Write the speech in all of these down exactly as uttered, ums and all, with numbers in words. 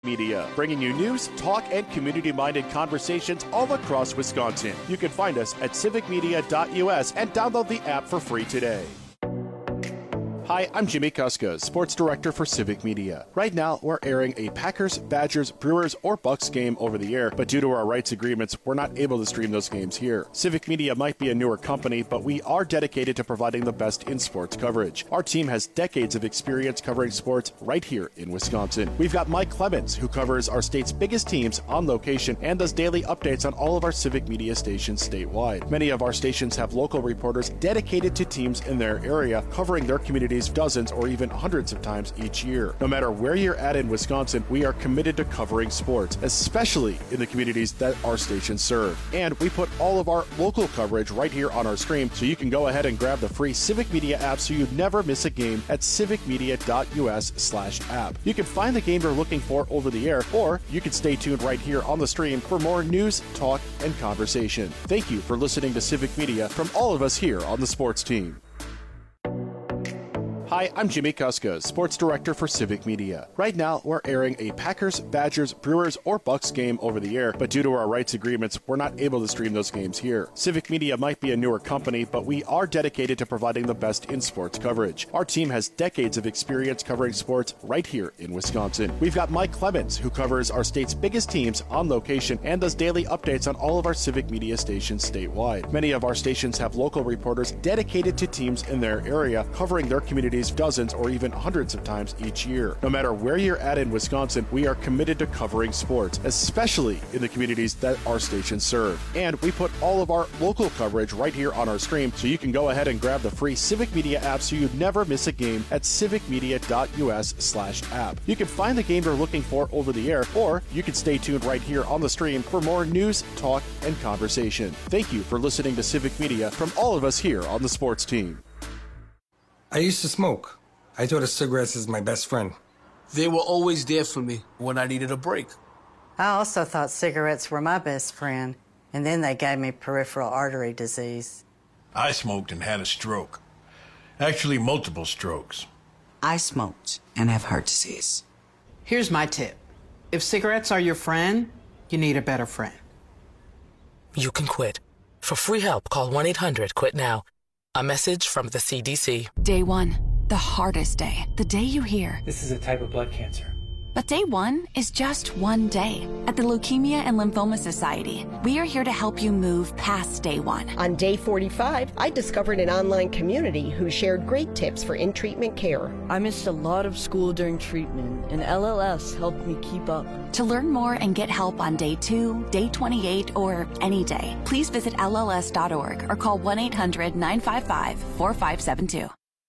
Media, bringing you news, talk, and community-minded conversations all across Wisconsin. You can find us at civic media dot U S and download the app for free today. Hi, I'm Jimmy Kuska, Sports Director for Civic Media. Right now, we're airing a Packers, Badgers, Brewers, or Bucks game over the air, but due to our rights agreements, we're not able to stream those games here. Civic Media might be a newer company, but we are dedicated to providing the best in sports coverage. Our team has decades of experience covering sports right here in Wisconsin. We've got Mike Clemens, who covers our state's biggest teams on location and does daily updates on all of our Civic Media stations statewide. Many of our stations have local reporters dedicated to teams in their area, covering their communities dozens or even hundreds of times each year. No matter where you're at in Wisconsin, we are committed to covering sports, especially in the communities that our stations serve. And we put all of our local coverage right here on our stream, so you can go ahead and grab the free Civic Media app so you never miss a game at civic media dot U S slash app. You can find the game you're looking for over the air, or you can stay tuned right here on the stream for more news, talk, and conversation. Thank you for listening to Civic Media from all of us here on the sports team. Hi, I'm Jimmy Kuska, Sports Director for Civic Media. Right now, we're airing a Packers, Badgers, Brewers, or Bucks game over the air, but due to our rights agreements, we're not able to stream those games here. Civic Media might be a newer company, but we are dedicated to providing the best in sports coverage. Our team has decades of experience covering sports right here in Wisconsin. We've got Mike Clemens, who covers our state's biggest teams on location and does daily updates on all of our Civic Media stations statewide. Many of our stations have local reporters dedicated to teams in their area, covering their communities dozens or even hundreds of times each year. No matter where you're at in Wisconsin, we are committed to covering sports, especially in the communities that our stations serve. And we put all of our local coverage right here on our stream, so you can go ahead and grab the free Civic Media app so you never miss a game at civic media dot U S slash app. You can find the game you're looking for over the air, or you can stay tuned right here on the stream for more news, talk, and conversation. Thank you for listening to Civic Media from all of us here on the sports team. I used to smoke. I thought of cigarettes as my best friend. They were always there for me when I needed a break. I also thought cigarettes were my best friend, and then they gave me peripheral artery disease. I smoked and had a stroke. Actually, multiple strokes. I smoked and have heart disease. Here's my tip. If cigarettes are your friend, you need a better friend. You can quit. For free help, call one eight hundred quit now. A message from the C D C. Day one, the hardest day, the day you hear, this is a type of blood cancer. But day one is just one day. At the Leukemia and Lymphoma Society, we are here to help you move past day one. On day forty-five, I discovered an online community who shared great tips for in-treatment care. I missed a lot of school during treatment, and L L S helped me keep up. To learn more and get help on day two, day twenty-eight, or any day, please visit L L S dot org or call one eight hundred nine five five four five seven two.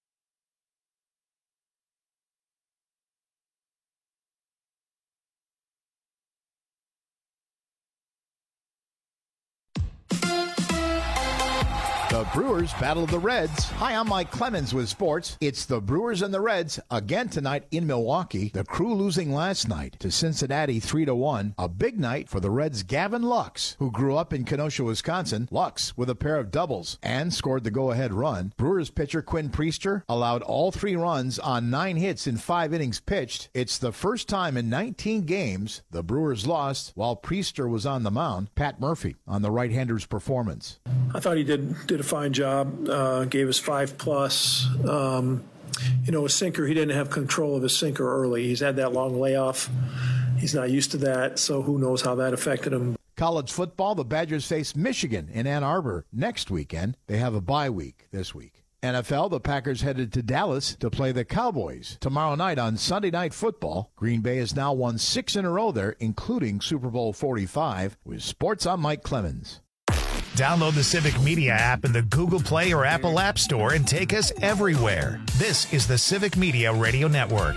The Brewers battle the Reds. Hi, I'm Mike Clemens with sports. It's the Brewers and the Reds again tonight in Milwaukee. The Crew losing last night to Cincinnati three to one. A big night for the Reds' Gavin Lux, who grew up in Kenosha, Wisconsin. Lux with a pair of doubles and scored the go-ahead run. Brewers pitcher Quinn Priester allowed all three runs on nine hits in five innings pitched. It's the first time in nineteen games the Brewers lost while Priester was on the mound. Pat Murphy on the right-hander's performance. I thought he did did a fine job, uh, gave us five plus. Um, you know, a sinker, he didn't have control of his sinker early. He's had that long layoff. He's not used to that, so who knows how that affected him. College football, the Badgers face Michigan in Ann Arbor next weekend. They have a bye week this week. N F L, the Packers headed to Dallas to play the Cowboys tomorrow night on Sunday Night Football. Green Bay has now won six in a row there, including Super Bowl forty-five. With sports, I'm Mike Clemens. Download the Civic Media app in the Google Play or Apple App Store and take us everywhere. This is the Civic Media Radio Network.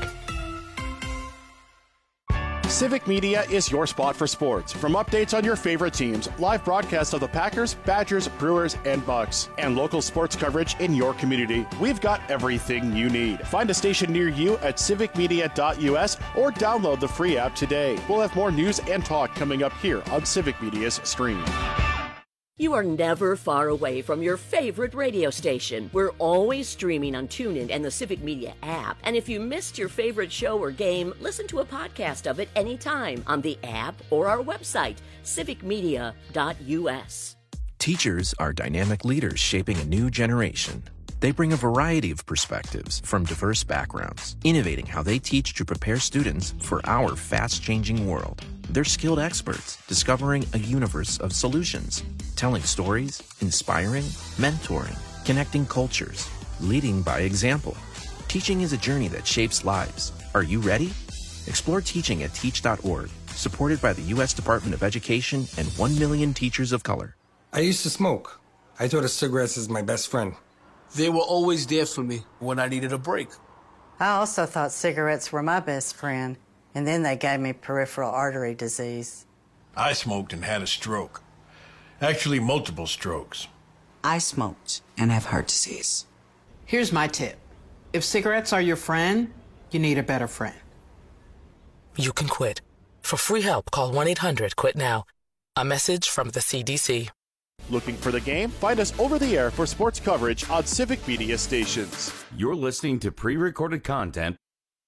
Civic Media is your spot for sports. From updates on your favorite teams, live broadcasts of the Packers, Badgers, Brewers, and Bucks, and local sports coverage in your community, we've got everything you need. Find a station near you at civic media dot U S or download the free app today. We'll have more news and talk coming up here on Civic Media's stream. You are never far away from your favorite radio station. We're always streaming on TuneIn and the Civic Media app. And if you missed your favorite show or game, listen to a podcast of it anytime on the app or our website, civic media dot u s. Teachers are dynamic leaders shaping a new generation. They bring a variety of perspectives from diverse backgrounds, innovating how they teach to prepare students for our fast-changing world. They're skilled experts, discovering a universe of solutions, telling stories, inspiring, mentoring, connecting cultures, leading by example. Teaching is a journey that shapes lives. Are you ready? Explore teaching at teach dot org, supported by the U S Department of Education and one million teachers of color. I used to smoke. I thought of cigarettes as my best friend. They were always there for me when I needed a break. I also thought cigarettes were my best friend, and then they gave me peripheral artery disease. I smoked and had a stroke. Actually, multiple strokes. I smoked and have heart disease. Here's my tip. If cigarettes are your friend, you need a better friend. You can quit. For free help, call one eight hundred quit now. A message from the C D C. Looking for the game? Find us over the air for sports coverage on Civic Media stations. You're listening to pre-recorded content.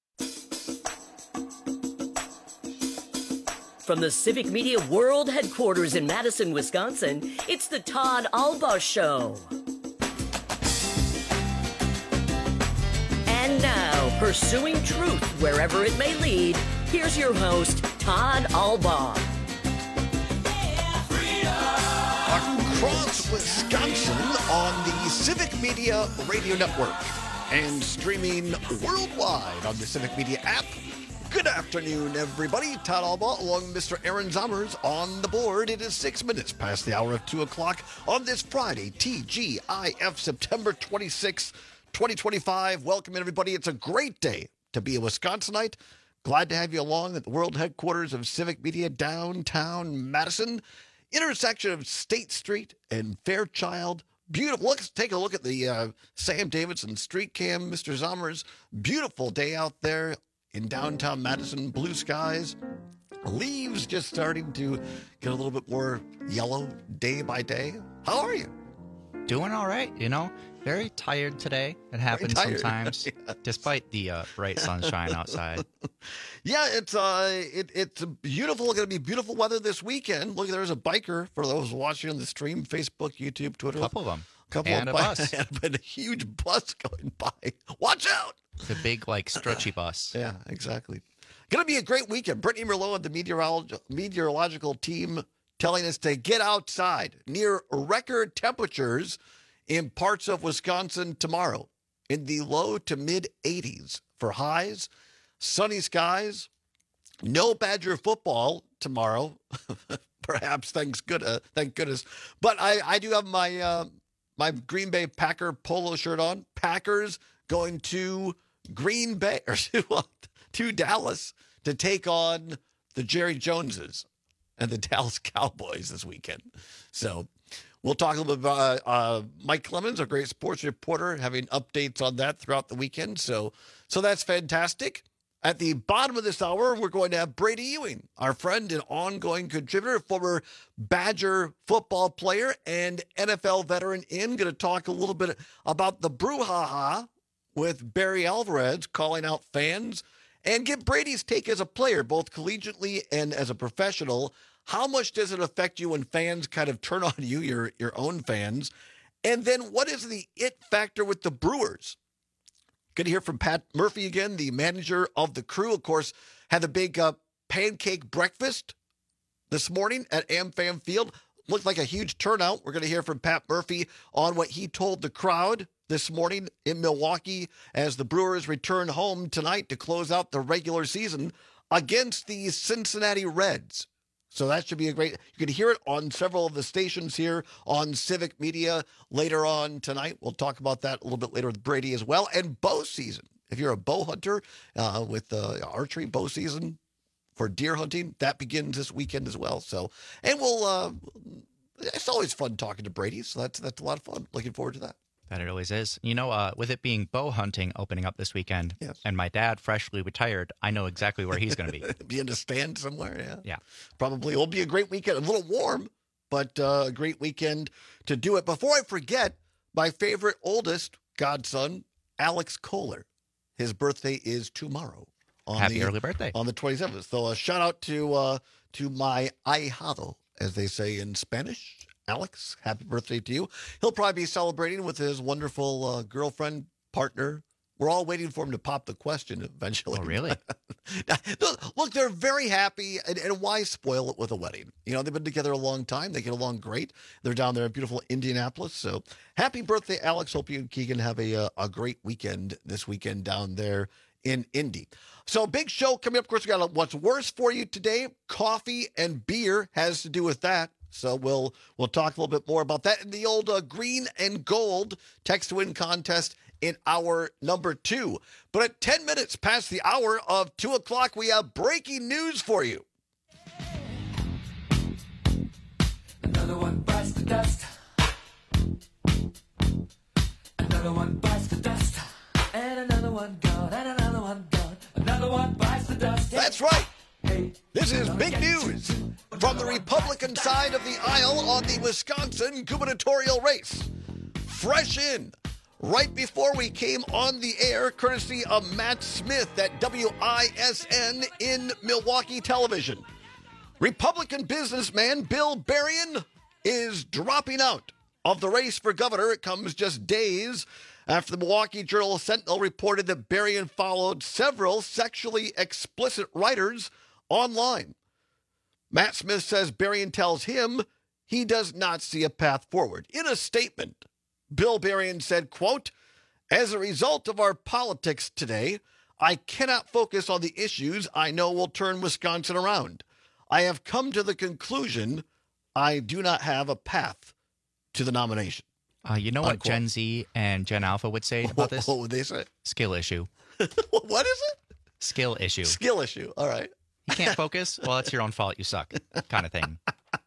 From the Civic Media World Headquarters in Madison, Wisconsin, it's the Todd Albaugh Show. And now, pursuing truth wherever it may lead, here's your host, Todd Albaugh. Across Wisconsin on the Civic Media Radio Network and streaming worldwide on the Civic Media app. Good afternoon, everybody. Todd Albaugh along with Mister Aaron Zommers on the board. It is six minutes past the hour of two o'clock on this Friday, T G I F, September twenty-sixth, twenty twenty-five. Welcome, everybody. It's a great day to be a Wisconsinite. Glad to have you along at the world headquarters of Civic Media, downtown Madison. Intersection of State Street and Fairchild. Beautiful. Let's take a look at the uh, Sam Davidson street cam. Mister Zommers, beautiful day out there in downtown Madison. Blue skies. Leaves just starting to get a little bit more yellow day by day. How are you? Doing all right, you know. Very tired today. It happens sometimes, yes. Despite the uh, bright sunshine outside. Yeah, it's uh, it, it's beautiful. Going to be beautiful weather this weekend. Look, there's a biker for those watching on the stream, Facebook, YouTube, Twitter. A couple of them. A couple and of a bikes. bus. And a huge bus going by. Watch out! The big, like, stretchy bus. Yeah, exactly. Going to be a great weekend. Brittany Merlot and the meteorolog- meteorological team telling us to get outside. Near record temperatures in parts of Wisconsin tomorrow, in the low to mid eighties for highs, sunny skies, no Badger football tomorrow, perhaps thanks good, uh, thank goodness. But I, I do have my uh, my Green Bay Packer polo shirt on. Packers going to Green Bay or to, uh, to Dallas to take on the Jerry Joneses and the Dallas Cowboys this weekend. So we'll talk a little bit about uh, Mike Clemens, our great sports reporter, having updates on that throughout the weekend. So, so that's fantastic. At the bottom of this hour, we're going to have Brady Ewing, our friend and ongoing contributor, former Badger football player and N F L veteran in. Going to talk a little bit about the brouhaha with Barry Alvarez calling out fans and get Brady's take as a player, both collegiately and as a professional. How much does it affect you when fans kind of turn on you, your your own fans? And then what is the it factor with the Brewers? Going to hear from Pat Murphy again, the manager of the Crew. Of course, had a big uh, pancake breakfast this morning at AmFam Field. Looked like a huge turnout. We're going to hear from Pat Murphy on what he told the crowd this morning in Milwaukee as the Brewers return home tonight to close out the regular season against the Cincinnati Reds. So that should be a great, you can hear it on several of the stations here on Civic Media later on tonight. We'll talk about that a little bit later with Brady as well. And bow season. If you're a bow hunter uh, with uh, archery, bow season for deer hunting, that begins this weekend as well. So, and we'll, uh, it's always fun talking to Brady. So that's, that's a lot of fun. Looking forward to that. That it always is. You know, uh, with it being bow hunting opening up this weekend, yes. and my dad freshly retired, I know exactly where he's going to be. Be in a stand somewhere, yeah. Yeah. Probably. It'll be a great weekend. A little warm. but uh, a great weekend to do it. Before I forget, my favorite oldest godson, Alex Kohler. His birthday is tomorrow. On Happy the, early birthday. On the twenty-seventh. So a shout out to uh, to my ahijado, as they say in Spanish. Alex, happy birthday to you. He'll probably be celebrating with his wonderful uh, girlfriend, partner. We're all waiting for him to pop the question eventually. Oh, really? Look, they're very happy, and, and why spoil it with a wedding? You know, they've been together a long time. They get along great. They're down there in beautiful Indianapolis. So happy birthday, Alex. Hope you and Keegan have a, uh, a great weekend this weekend down there in Indy. So big show coming up. Of course, we got a, what's worse for you today. Coffee and beer has to do with that. So we'll we'll talk a little bit more about that in the old uh, green and gold text to win contest in hour number two. But at ten minutes past the hour of two o'clock, we have breaking news for you. Another one bites the dust. Another one bites the dust. And another one gone. And another one gone. Another one bites the dust. That's right. This is big news from the Republican side of the aisle on the Wisconsin gubernatorial race. Fresh in, right before we came on the air, courtesy of Matt Smith at W I S N in Milwaukee Television. Republican businessman Bill Berrien is dropping out of the race for governor. It comes just days after the Milwaukee Journal-Sentinel reported that Berrien followed several sexually explicit writers online. Matt Smith says Berrien tells him he does not see a path forward. In a statement, Bill Berrien said, quote, "As a result of our politics today, I cannot focus on the issues I know will turn Wisconsin around. I have come to the conclusion I do not have a path to the nomination." Uh, you know what Unquote. Gen Z and Gen Alpha would say about this? What would they say? Skill issue. What is it? Skill issue. Skill issue. All right. You can't focus? Well, it's your own fault. You suck, kind of thing.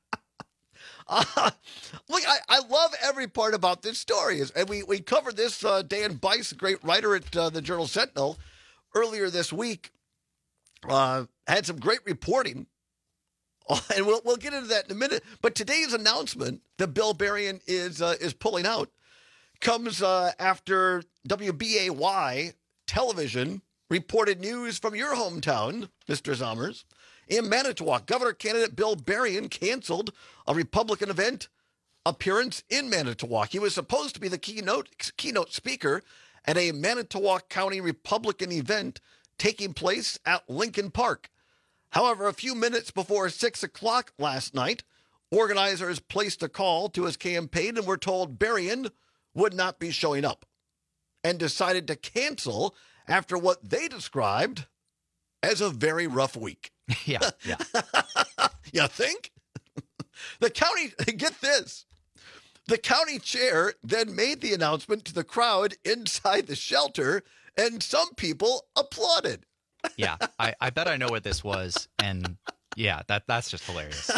Uh, look, I, I love every part about this story. And we, we covered this, uh, Dan Bice, a great writer at uh, the Journal-Sentinel, earlier this week, uh, had some great reporting. And we'll we'll get into that in a minute. But today's announcement that Bill Berrien is uh, is pulling out comes uh, after W B A Y television reported news from your hometown, Mister Zommers. In Manitowoc, Governor candidate Bill Berrien canceled a Republican event appearance in Manitowoc. He was supposed to be the keynote keynote speaker at a Manitowoc County Republican event taking place at Lincoln Park. However, a few minutes before six o'clock last night, organizers placed a call to his campaign and were told Berrien would not be showing up and decided to cancel after what they described as a very rough week. Yeah, yeah. You think? The county, get this, the county chair then made the announcement to the crowd inside the shelter, and some people applauded. Yeah, I, I bet I know what this was, and yeah, that that's just hilarious.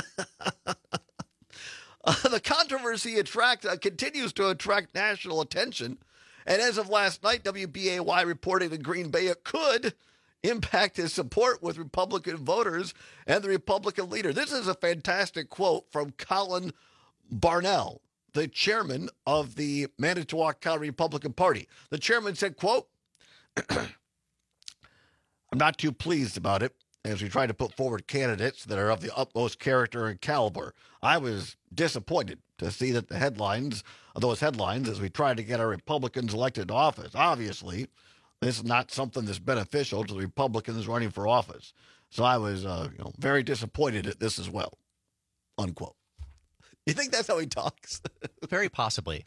Uh, the controversy attract uh, continues to attract national attention, and as of last night, W B A Y reported in Green Bay it could impact his support with Republican voters and the Republican leader. This is a fantastic quote from Colin Barnell, the chairman of the Manitowoc County Republican Party. The chairman said, quote, "I'm not too pleased about it as we try to put forward candidates that are of the utmost character and caliber. I was disappointed to see that the headlines, those headlines, as we try to get our Republicans elected to office. Obviously, this is not something that's beneficial to the Republicans running for office. So I was uh, you know, very disappointed at this as well." Unquote. You think that's how he talks? Very possibly.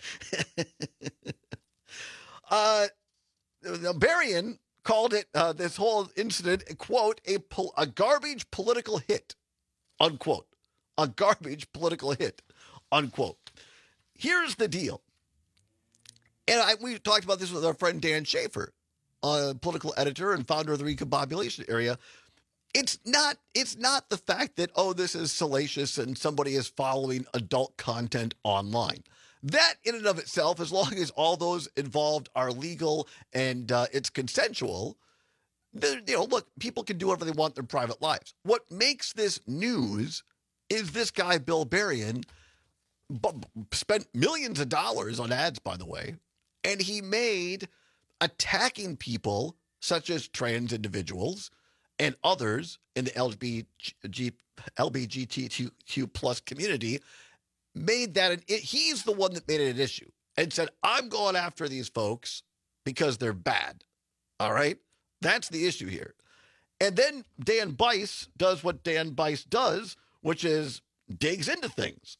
uh, Berrien called it, uh, this whole incident, quote, a, pol- a garbage political hit, unquote. A garbage political hit, unquote. Here's the deal. And I, we talked about this with our friend Dan Schaefer, a political editor and founder of the Recombobulation Area. It's not, it's not the fact that, oh, this is salacious and somebody is following adult content online. That in and of itself, as long as all those involved are legal and uh, it's consensual, you know, look, people can do whatever they want in their private lives. What makes this news is this guy, Bill Berrien, b- spent millions of dollars on ads, by the way, and he made attacking people such as trans individuals and others in the L G B T Q plus community, made that an, it, he's the one that made it an issue and said, I'm going after these folks because they're bad. All right? That's the issue here. And then Dan Bice does what Dan Bice does, which is digs into things.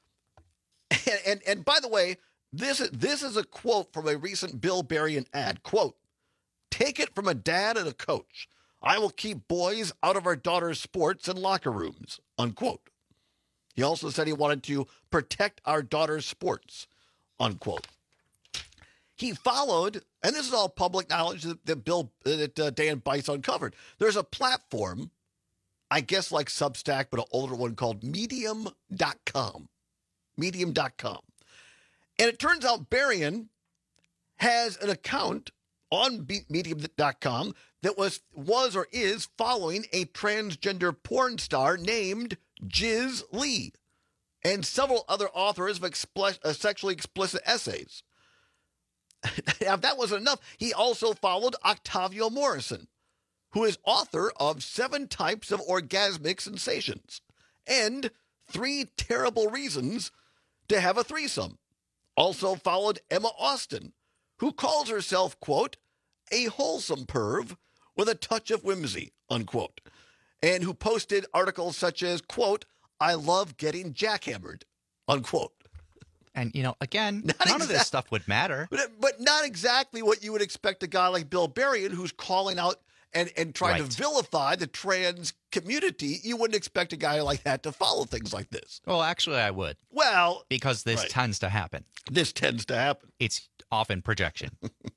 And, and, and by the way, this is, this is a quote from a recent Bill Berrien ad. Quote, take it from a dad and a coach. I will keep boys out of our daughters' sports and locker rooms, unquote. He also said he wanted to protect our daughters' sports, unquote. He followed, and this is all public knowledge that, that Bill, that uh, Dan Bice uncovered. There's a platform, I guess like Substack, but an older one called Medium dot com. Medium dot com. And it turns out Berrien has an account on Medium dot com that was was or is following a transgender porn star named Jiz Lee and several other authors of expl- uh, sexually explicit essays. Now, if that wasn't enough, he also followed Octavio Morrison, who is author of Seven Types of Orgasmic Sensations and Three Terrible Reasons to Have a Threesome. Also followed Emma Austin, who calls herself, quote, a wholesome perv with a touch of whimsy, unquote, and who posted articles such as, quote, I love getting jackhammered, unquote. And, you know, again, Not none exact- of this stuff would matter. But, but not exactly what you would expect a guy like Bill Berrien, who's calling out and, and trying Right. to vilify the trans community. You wouldn't expect a guy like that to follow things like this. Well, actually, I would. Well, because this right. tends to happen. This tends to happen. It's often projection.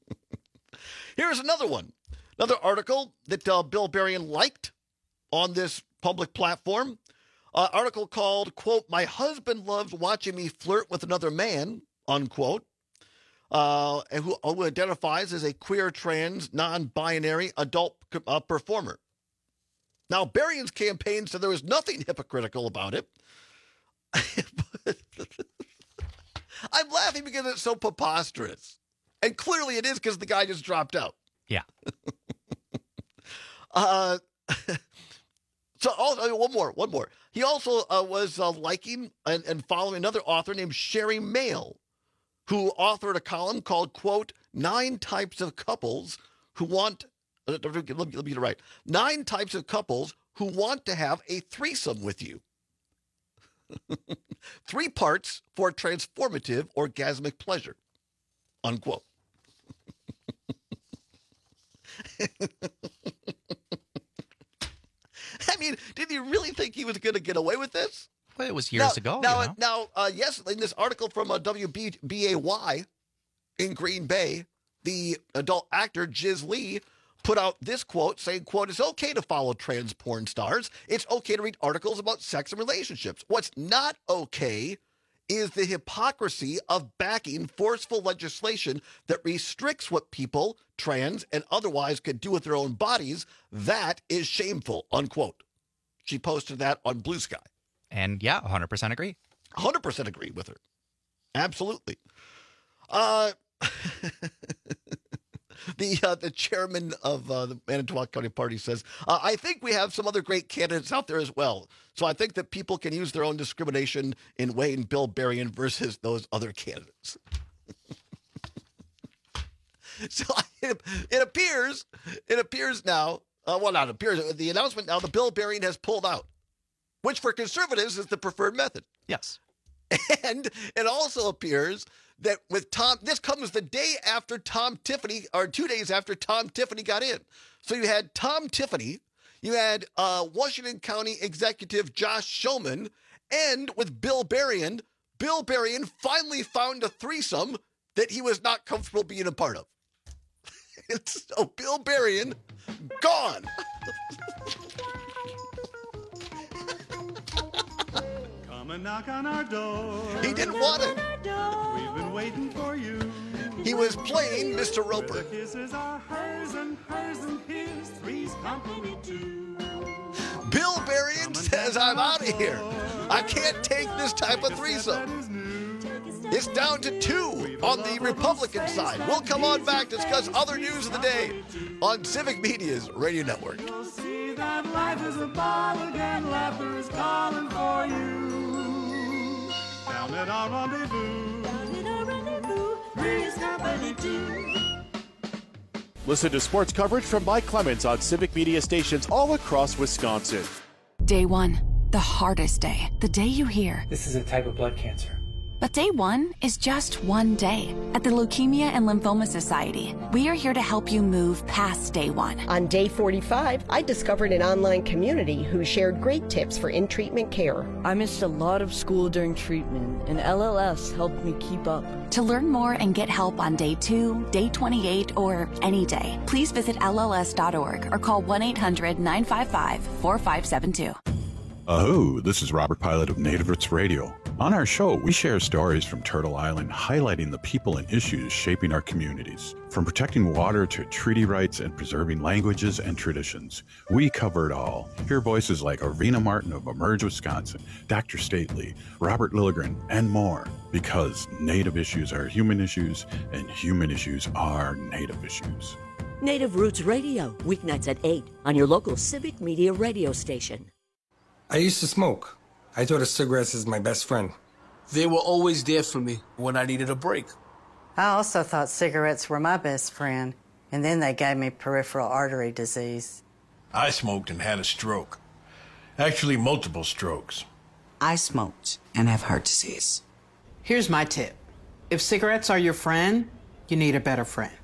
Here's another one. Another article that uh, Bill Berrien liked on this public platform. Uh, article called, quote, my husband loves watching me flirt with another man, unquote, uh, and who, who identifies as a queer, trans, non-binary adult uh, performer. Now, Berrien's campaign said there was nothing hypocritical about it. I'm laughing because it's so preposterous. And clearly it is because the guy just dropped out. Yeah. uh, so also, one more, one more. He also uh, was uh, liking and, and following another author named Sherry Mail, who authored a column called, quote, Nine Types of Couples Who Want, uh, let, me, let me get it right, Nine Types of Couples Who Want to Have a Threesome with You. Three parts for transformative orgasmic pleasure, unquote. I mean, did he really think he was going to get away with this? Well, it was years now, ago. Now, you know? now uh, yes, in this article from uh, W B A Y in Green Bay, the adult actor Jiz Lee put out this quote saying, quote, it's okay to follow trans porn stars. It's okay to read articles about sex and relationships. What's not okay is the hypocrisy of backing forceful legislation that restricts what people, trans and otherwise, can do with their own bodies. That is shameful, unquote. She posted that on Blue Sky. And yeah, one hundred percent agree. one hundred percent agree with her. Absolutely. Uh, the uh, the chairman of uh, the Manitowoc County Party says, uh, I think we have some other great candidates out there as well. So I think that people can use their own discrimination in weighing Bill Berrien versus those other candidates. So it, it appears, it appears now, uh, well, not appears, the announcement now, the Bill Berrien has pulled out, which for conservatives is the preferred method. Yes. And it also appears that with Tom, this comes the day after Tom Tiffany, or two days after Tom Tiffany got in. So you had Tom Tiffany, you had uh, Washington County Executive Josh Shulman, and with Bill Berrien, Bill Berrien finally found a threesome that he was not comfortable being a part of. So Bill Berrien, gone. Come and knock on our door. He didn't want it. We've been waiting for you. He was playing Mister Roper. The kisses are hers and hers and his. Three's company too. Bill Berrien says, I'm out of here. I can't take this type of threesome. It's down to two on the Republican side. We'll come on back to discuss other news of the day on Civic Media's radio network. You'll see that life is a ball again. Laughter is calling for you. Down at our rendezvous. Down at our rendezvous. Three's Company too. Listen to sports coverage from Mike Clemens on Civic Media stations all across Wisconsin. Day one, the hardest day. The day you hear, this is a type of blood cancer. But day one is just one day. At the Leukemia and Lymphoma Society, we are here to help you move past day one. On day forty-five, I discovered an online community who shared great tips for in-treatment care. I missed a lot of school during treatment, and L L S helped me keep up. To learn more and get help on day two, day twenty-eight, or any day, please visit L L S dot org or call one eight hundred nine five five four five seven two. Aho, this is Robert Pilot of Native Roots Radio. On our show, we share stories from Turtle Island highlighting the people and issues shaping our communities. From protecting water to treaty rights and preserving languages and traditions, we cover it all. Hear voices like Arvina Martin of Emerge Wisconsin, Doctor Stately, Robert Lilligren, and more. Because Native issues are human issues, and human issues are Native issues. Native Roots Radio, weeknights at eight on your local Civic Media radio station. I used to smoke. I thought of cigarettes as my best friend. They were always there for me when I needed a break. I also thought cigarettes were my best friend, and then they gave me peripheral artery disease. I smoked and had a stroke. Actually, multiple strokes. I smoked and have heart disease. Here's my tip. If cigarettes are your friend, you need a better friend.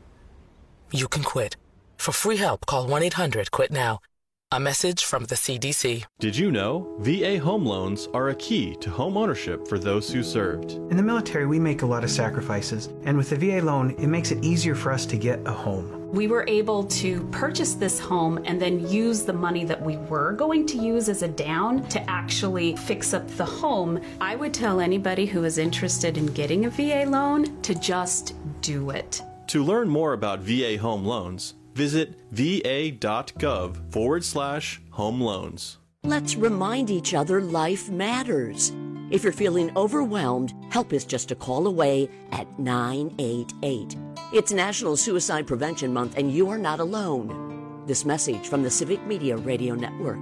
You can quit. For free help, call one eight hundred quit now. A message from the C D C. Did you know V A home loans are a key to home ownership for those who served? In the military, we make a lot of sacrifices, and with the V A loan, it makes it easier for us to get a home. We were able to purchase this home and then use the money that we were going to use as a down to actually fix up the home. I would tell anybody who is interested in getting a V A loan to just do it. To learn more about V A home loans, visit va.gov forward slash home loans. Let's remind each other life matters. If you're feeling overwhelmed, help is just a call away at nine eight eight. It's National Suicide Prevention Month, and you are not alone. This message from the Civic Media Radio Network.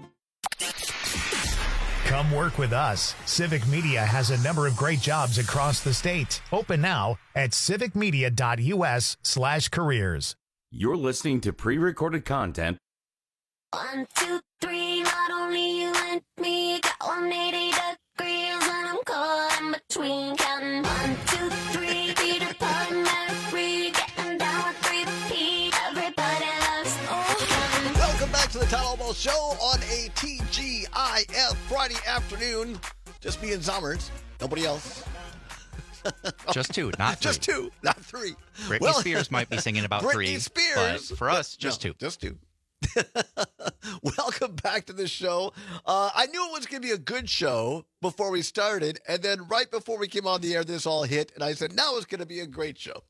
Come work with us. Civic Media has a number of great jobs across the state. Open now at civicmedia.us slash careers. You're listening to pre-recorded content. One, two, three, not only you and me, got one hundred eighty degrees, and I'm caught in between, counting one, two, three, Peter Pan, Mary Free, getting down with three P, everybody loves oh. Welcome back to the Todd Almost Show on a T G I F Friday afternoon. Just me and Zommers, nobody else. Just two, not three. Just two, not three. Britney well, Spears might be singing about Britney three. Spears, but for us, just no, two. Just two. Welcome back to the show. Uh, I knew it was going to be a good show before we started, and then right before we came on the air, this all hit, and I said, now it's going to be a great show.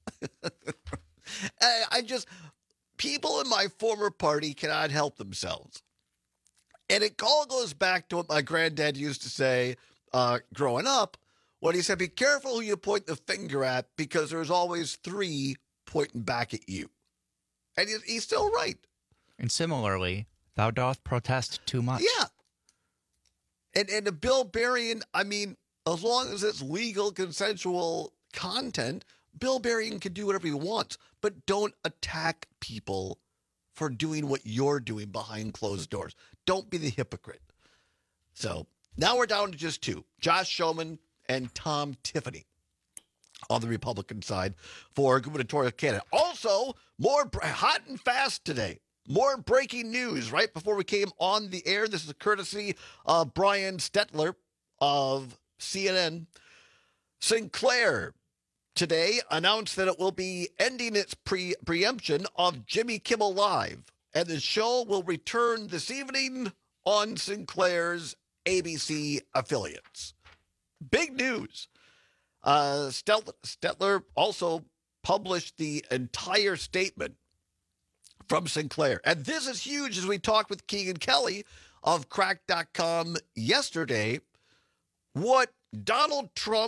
I, I just, people in my former party cannot help themselves. And it all goes back to what my granddad used to say uh, growing up, when he said, be careful who you point the finger at, because there's always three pointing back at you. And he's, he's still right. And similarly, thou doth protest too much. Yeah. And and the Bill Berrien, I mean, as long as it's legal, consensual content, Bill Berrien can do whatever he wants, but don't attack people for doing what you're doing behind closed doors. Don't be the hypocrite. So now we're down to just two. Josh Showman and Tom Tiffany on the Republican side for gubernatorial candidate. Also, more br- hot and fast today. More breaking news right before we came on the air. This is a courtesy of Brian Stetler of C N N. Sinclair today announced that it will be ending its pre- preemption of Jimmy Kimmel Live, and the show will return this evening on Sinclair's A B C affiliates. Big news. Uh, Stetler, Stetler also published the entire statement from Sinclair. And this is huge, as we talked with Keegan Kelly of crack dot com yesterday. What Donald Trump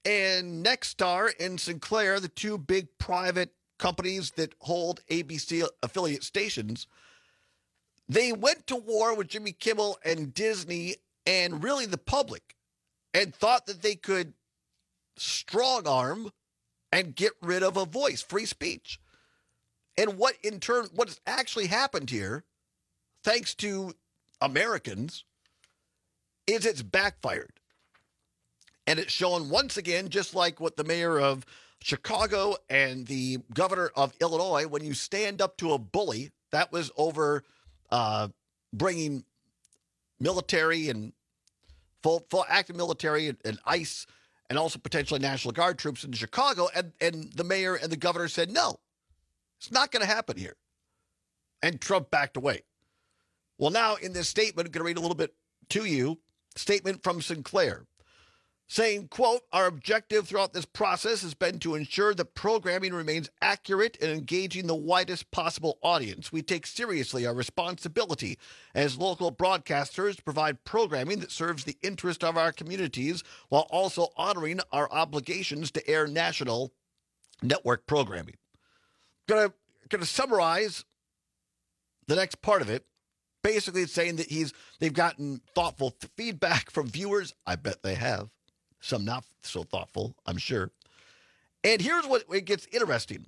and Nexstar and Sinclair, the two big private companies that hold A B C affiliate stations, they went to war with Jimmy Kimmel and Disney and really the public and thought that they could strong arm and get rid of a voice, free speech. And what in turn, what has actually happened here, thanks to Americans, is it's backfired. And it's shown once again, just like what the mayor of Chicago and the governor of Illinois, when you stand up to a bully, that was over uh, bringing military and full, full active military and, and ICE and also potentially National Guard troops into Chicago. And, and the mayor and the governor said, no, it's not going to happen here. And Trump backed away. Well, now in this statement, I'm going to read a little bit to you, statement from Sinclair, saying, quote, our objective throughout this process has been to ensure that programming remains accurate and engaging the widest possible audience. We take seriously our responsibility as local broadcasters to provide programming that serves the interest of our communities while also honoring our obligations to air national network programming. Gonna, gonna summarize the next part of it. Basically, it's saying that he's they've gotten thoughtful feedback from viewers. I bet they have. Some not so thoughtful, I'm sure. And here's what it gets interesting.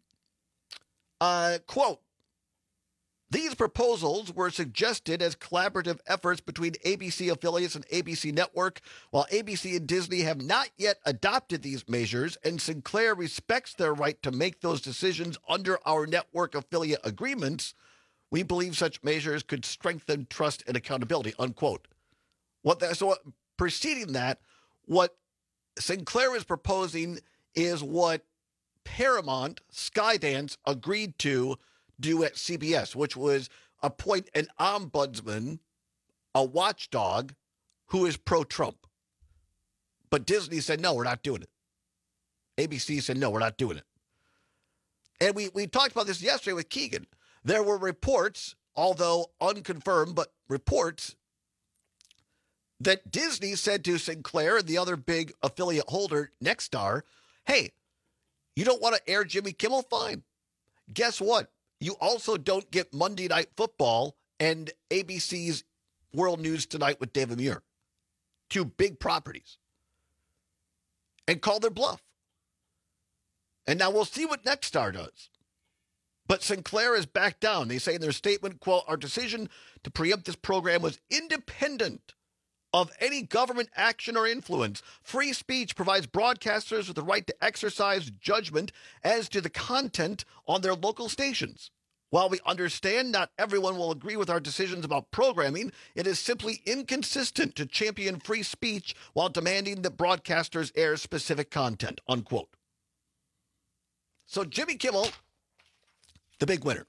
Uh, quote, these proposals were suggested as collaborative efforts between A B C affiliates and A B C Network. While A B C and Disney have not yet adopted these measures, and Sinclair respects their right to make those decisions under our network affiliate agreements, we believe such measures could strengthen trust and accountability, unquote. What that, so preceding that, what Sinclair is proposing is what Paramount, Skydance agreed to do at C B S, which was appoint an ombudsman, a watchdog, who is pro-Trump. But Disney said, no, we're not doing it. A B C said, no, we're not doing it. And we, we talked about this yesterday with Keegan. There were reports, although unconfirmed, but reports that Disney said to Sinclair and the other big affiliate holder, Nexstar, hey, you don't want to air Jimmy Kimmel? Fine. Guess what? You also don't get Monday Night Football and A B C's World News Tonight with David Muir. Two big properties. And call their bluff. And now we'll see what Nexstar does. But Sinclair is backed down. They say in their statement, quote, our decision to preempt this program was independent of any government action or influence. Free speech provides broadcasters with the right to exercise judgment as to the content on their local stations. While we understand not everyone will agree with our decisions about programming, it is simply inconsistent to champion free speech while demanding that broadcasters air specific content, unquote. So Jimmy Kimmel, the big winner.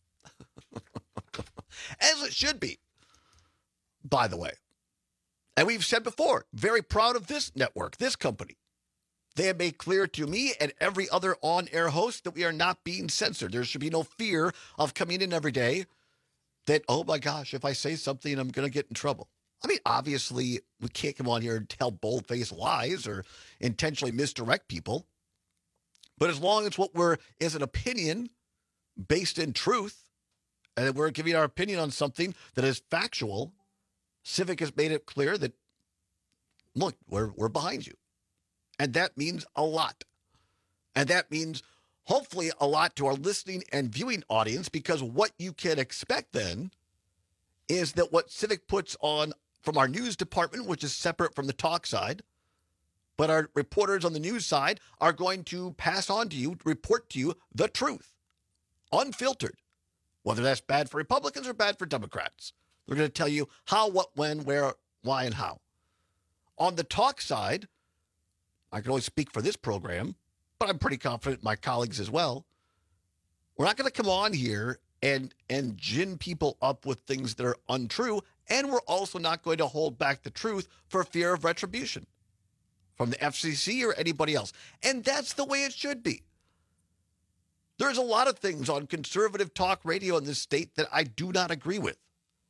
As it should be, by the way. And we've said before, very proud of this network, this company. They have made clear to me and every other on-air host that we are not being censored. There should be no fear of coming in every day that, oh my gosh, if I say something, I'm going to get in trouble. I mean, obviously, we can't come on here and tell bold-faced lies or intentionally misdirect people. But as long as what we're is an opinion based in truth, and we're giving our opinion on something that is factual, Civic has made it clear that, look, we're we're behind you. And that means a lot. And that means hopefully a lot to our listening and viewing audience, because what you can expect then is that what Civic puts on from our news department, which is separate from the talk side, but our reporters on the news side are going to pass on to you, report to you the truth, unfiltered, whether that's bad for Republicans or bad for Democrats. They're going to tell you how, what, when, where, why, and how. On the talk side, I can only speak for this program, but I'm pretty confident my colleagues as well. We're not going to come on here and, and gin people up with things that are untrue, and we're also not going to hold back the truth for fear of retribution from the F C C or anybody else. And that's the way it should be. There's a lot of things on conservative talk radio in this state that I do not agree with.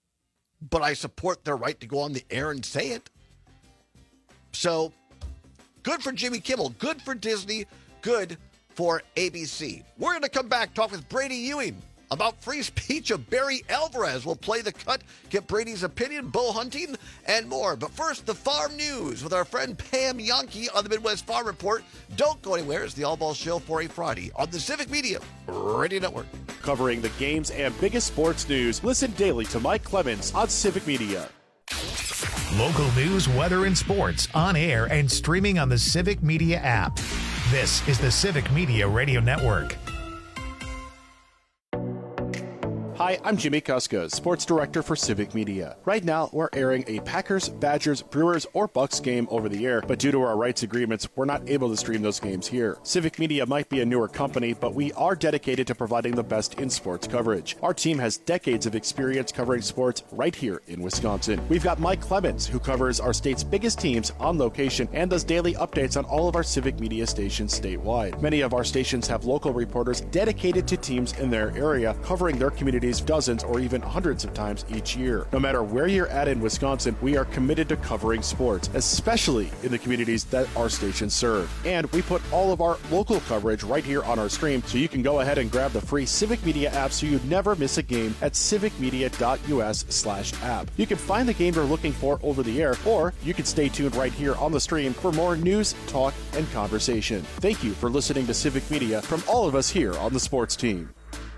But I support their right to go on the air and say it. So Good for Jimmy Kimmel. Good for Disney. Good for A B C. We're going to come back, talk with Brady Ewing about free speech of Barry Alvarez. We'll play the cut, get Brady's opinion, bow hunting, and more. But first, the farm news with our friend Pam Yankee on the Midwest Farm Report. Don't go anywhere. It's the All Ball Show for a Friday on the Civic Media Radio Network. Covering the games and biggest sports news, listen daily to Mike Clemens on Civic Media. Local news, weather, and sports on air and streaming on the Civic Media app. This is the Civic Media Radio Network. Hi, I'm Jimmy Kuska, Sports Director for Civic Media. Right now, we're airing a Packers, Badgers, Brewers, or Bucks game over the air, but due to our rights agreements, we're not able to stream those games here. Civic Media might be a newer company, but we are dedicated to providing the best in sports coverage. Our team has decades of experience covering sports right here in Wisconsin. We've got Mike Clemens, who covers our state's biggest teams on location and does daily updates on all of our Civic Media stations statewide. Many of our stations have local reporters dedicated to teams in their area, covering their communities dozens or even hundreds of times each year. No matter where you're at in Wisconsin, we are committed to covering sports, especially in the communities that our stations serve. And we put all of our local coverage right here on our stream, so you can go ahead and grab the free Civic Media app so you never miss a game at civicmedia.us slash app. You can find the game you're looking for over the air, or you can stay tuned right here on the stream for more news, talk, and conversation. Thank you for listening to Civic Media from all of us here on the sports team.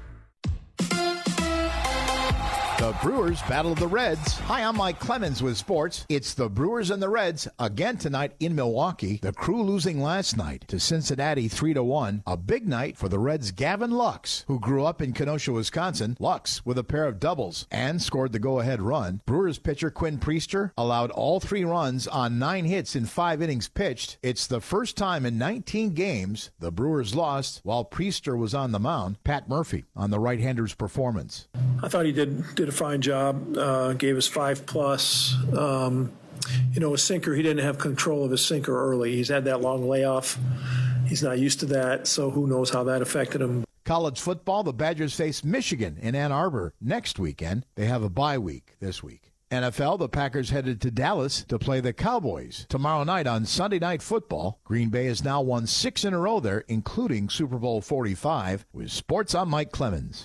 The Brewers battle the Reds. Hi, I'm Mike Clemens with sports. It's the Brewers and the Reds again tonight in Milwaukee. The Crew losing last night to Cincinnati three to one. A big night for the Reds' Gavin Lux, who grew up in Kenosha, Wisconsin. Lux with a pair of doubles and scored the go-ahead run. Brewers pitcher Quinn Priester allowed all three runs on nine hits in five innings pitched. It's the first time in nineteen games the Brewers lost while Priester was on the mound. Pat Murphy on the right-hander's performance. I thought he did did a fine job, uh, gave us five plus. Um, you know, a sinker, he didn't have control of his sinker early. He's had that long layoff. He's not used to that, so who knows how that affected him. College football, the Badgers face Michigan in Ann Arbor next weekend. They have a bye week this week. N F L, the Packers headed to Dallas to play the Cowboys tomorrow night on Sunday Night Football. Green Bay has now won six in a row there, including Super Bowl forty-five. With sports, I'm Mike Clemens.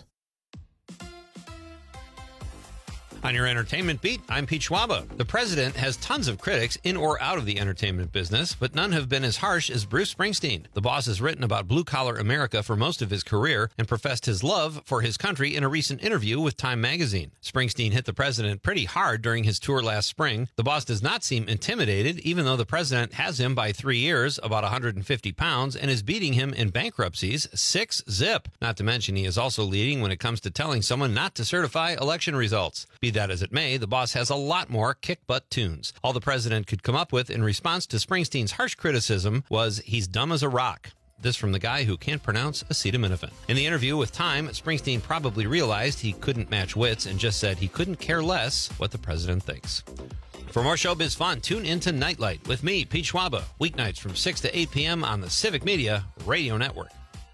On your entertainment beat, I'm Pete Schwaba. The president has tons of critics in or out of the entertainment business, but none have been as harsh as Bruce Springsteen. The boss has written about blue-collar America for most of his career and professed his love for his country in a recent interview with Time magazine. Springsteen hit the president pretty hard during his tour last spring. The boss does not seem intimidated, even though the president has him by three years, about one hundred fifty pounds, and is beating him in bankruptcies six zip. Not to mention he is also leading when it comes to telling someone not to certify election results. Be that as it may, the boss has a lot more kick-butt tunes. All the president could come up with in response to Springsteen's harsh criticism was, he's dumb as a rock. This from the guy who can't pronounce acetaminophen. In the interview with Time, Springsteen probably realized he couldn't match wits and just said he couldn't care less what the president thinks. For more showbiz fun, tune into Nightlight with me, Pete Schwaba, weeknights from six to eight p.m. on the Civic Media Radio Network.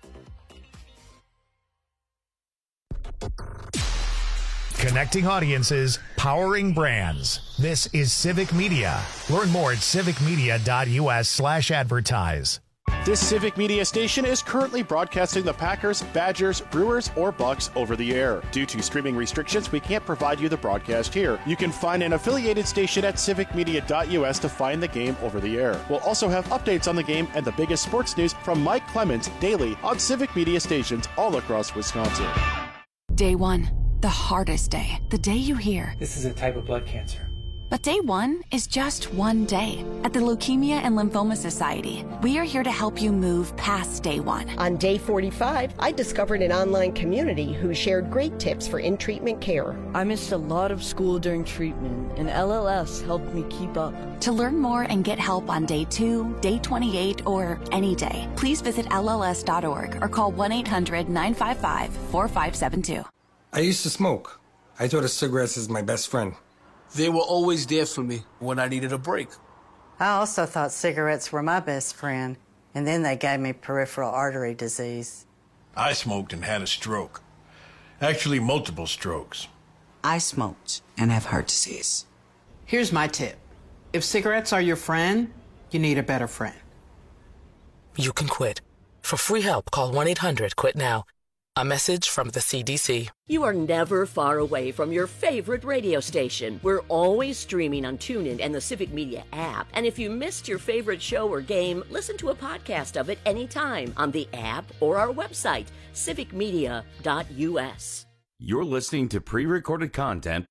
Connecting audiences, powering brands. This is Civic Media. Learn more at civicmedia.us slash advertise. This Civic Media station is currently broadcasting the Packers, Badgers, Brewers, or Bucks over the air. Due to streaming restrictions, we can't provide you the broadcast here. You can find an affiliated station at civicmedia.us to find the game over the air. We'll also have updates on the game and the biggest sports news from Mike Clemens daily on Civic Media stations all across Wisconsin. Day one, the hardest day. The day you hear, this is a type of blood cancer. But day one is just one day. At the Leukemia and Lymphoma Society, we are here to help you move past day one. On day forty-five, I discovered an online community who shared great tips for in-treatment care. I missed a lot of school during treatment, and L L S helped me keep up. To learn more and get help on day two, day twenty-eight, or any day, please visit L L S dot org or call one eight hundred nine five five four five seven two. I used to smoke. I thought of cigarettes as my best friend. They were always there for me when I needed a break. I also thought cigarettes were my best friend, and then they gave me peripheral artery disease. I smoked and had a stroke. Actually, multiple strokes. I smoked and have heart disease. Here's my tip. If cigarettes are your friend, you need a better friend. you can quit. For free help, call one eight hundred quit now. A message from the C D C. You are never far away from your favorite radio station. We're always streaming on TuneIn and the Civic Media app. And if you missed your favorite show or game, listen to a podcast of it anytime on the app or our website, civic media dot u s. You're listening to pre-recorded content.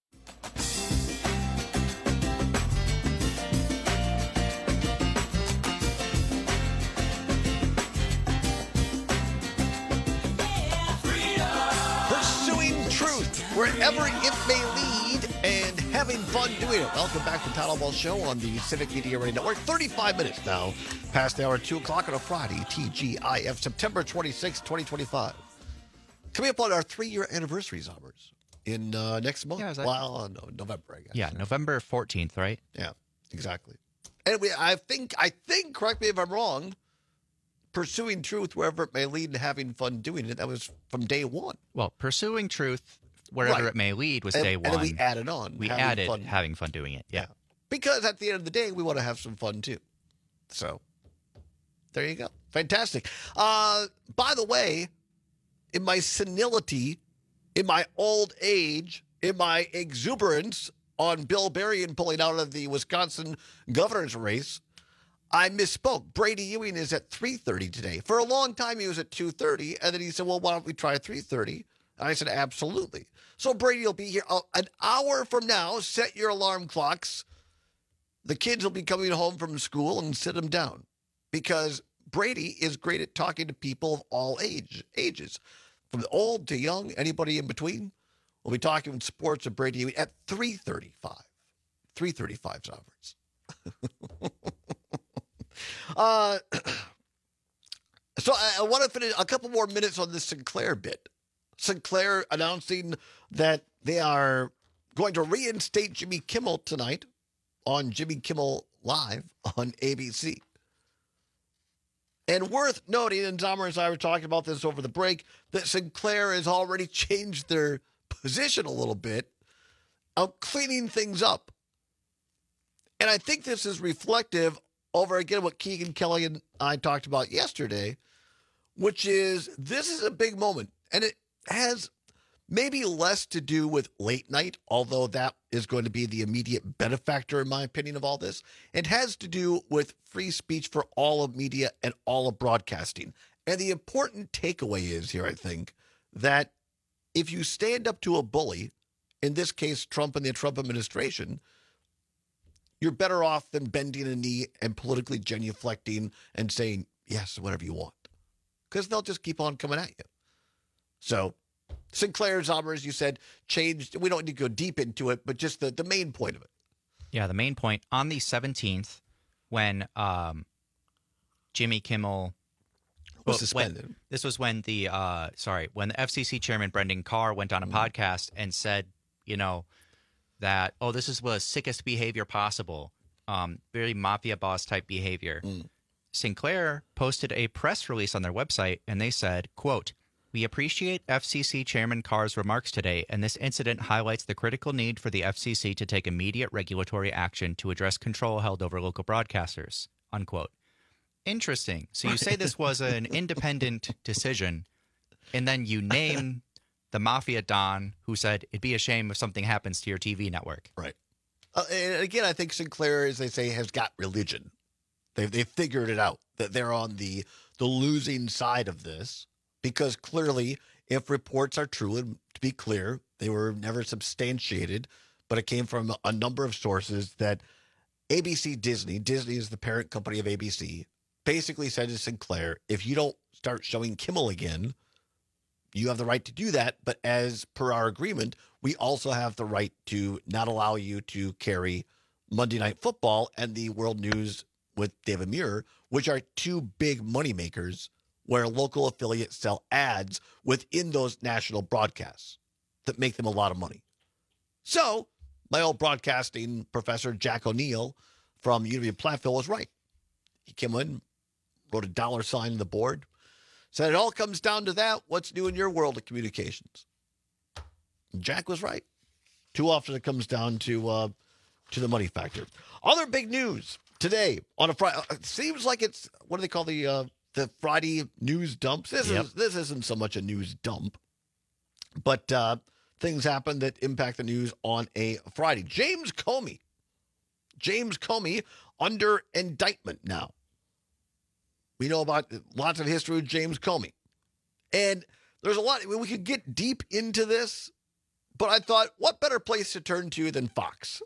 Wherever it may lead, and having fun doing it. Welcome back to Title Ball Show on the Civic Media Radio Network. thirty-five minutes now past the hour, two o'clock on a Friday, T G I F, September twenty-sixth, twenty twenty-five. Coming up on our three-year anniversary, Zombers, in uh, next month. Yeah, is that... Well, uh, no, November, I guess. Yeah, November fourteenth, right? Yeah, exactly. And we, I think, I think, correct me if I'm wrong, pursuing truth wherever it may lead and having fun doing it, that was from day one. Well, pursuing truth wherever Right. it may lead was And- day and one. then we added on, We having added fun. having fun doing it. Yeah. Because at the end of the day, we want to have some fun too. So there you go. Fantastic. Uh, by the way, in my senility, in my old age, in my exuberance on Bill Berrien pulling out of the Wisconsin governor's race, I misspoke. Brady Ewing is at three thirty today. For a long time, he was at two thirty, and then he said, well, why don't we try three thirty? And I said, absolutely. So Brady will be here uh, an hour from now. Set your alarm clocks. The kids will be coming home from school, and sit them down, because Brady is great at talking to people of all age ages, from old to young, anybody in between. We'll be talking sports with Brady Ewing at three thirty-five. three thirty-five, Zombers. uh, so I, I want to finish a couple more minutes on this Sinclair bit. Sinclair announcing that they are going to reinstate Jimmy Kimmel tonight on Jimmy Kimmel Live on A B C. And worth noting, and Dahmer and I were talking about this over the break, that Sinclair has already changed their position a little bit of cleaning things up. And I think this is reflective over, again, what Keegan Kelly and I talked about yesterday, which is this is a big moment. And it has maybe less to do with late night, although that is going to be the immediate benefactor, in my opinion, of all this. It has to do with free speech for all of media and all of broadcasting. And the important takeaway is here, I think, that if you stand up to a bully, in this case, Trump and the Trump administration, you're better off than bending a knee and politically genuflecting and saying, yes, whatever you want. Because they'll just keep on coming at you. So Sinclair, Zombers, as you said, changed. We don't need to go deep into it, but just the, the main point of it. Yeah, the main point. On the seventeenth, when um, Jimmy Kimmel was well, suspended. When, this was when the uh, sorry, when the F C C chairman Brendan Carr went on a mm-hmm. podcast and said, you know, that oh, this is the sickest behavior possible, um, very mafia boss type behavior. Mm. Sinclair posted a press release on their website, and they said, quote, "We appreciate F C C Chairman Carr's remarks today, and this incident highlights the critical need for the F C C to take immediate regulatory action to address control held over local broadcasters." Unquote. Interesting. So you say this was an independent decision, and then you name the mafia don who said it'd be a shame if something happens to your T V network. Right. Uh, and again, I think Sinclair, as they say, has got religion. They've, they've figured it out, that they're on the, the losing side of this. Because clearly, if reports are true, and to be clear, they were never substantiated, but it came from a number of sources that A B C Disney, Disney is the parent company of A B C, basically said to Sinclair, if you don't start showing Kimmel again, you have the right to do that. But as per our agreement, we also have the right to not allow you to carry Monday Night Football and the World News with David Muir, which are two big moneymakers where local affiliates sell ads within those national broadcasts that make them a lot of money. So my old broadcasting professor, Jack O'Neill from University of Platteville, was right. He came in, wrote a dollar sign on the board, said it all comes down to that. What's new in your world of communications? And Jack was right. Too often it comes down to uh, to the money factor. Other big news today on a Friday. It seems like it's, what do they call the uh, the Friday news dumps? This Yep. is this isn't so much a news dump, but uh, things happen that impact the news on a Friday. James Comey, James Comey under indictment now. We know about lots of history with James Comey, and there's a lot. I mean, we could get deep into this, but I thought, what better place to turn to than Fox?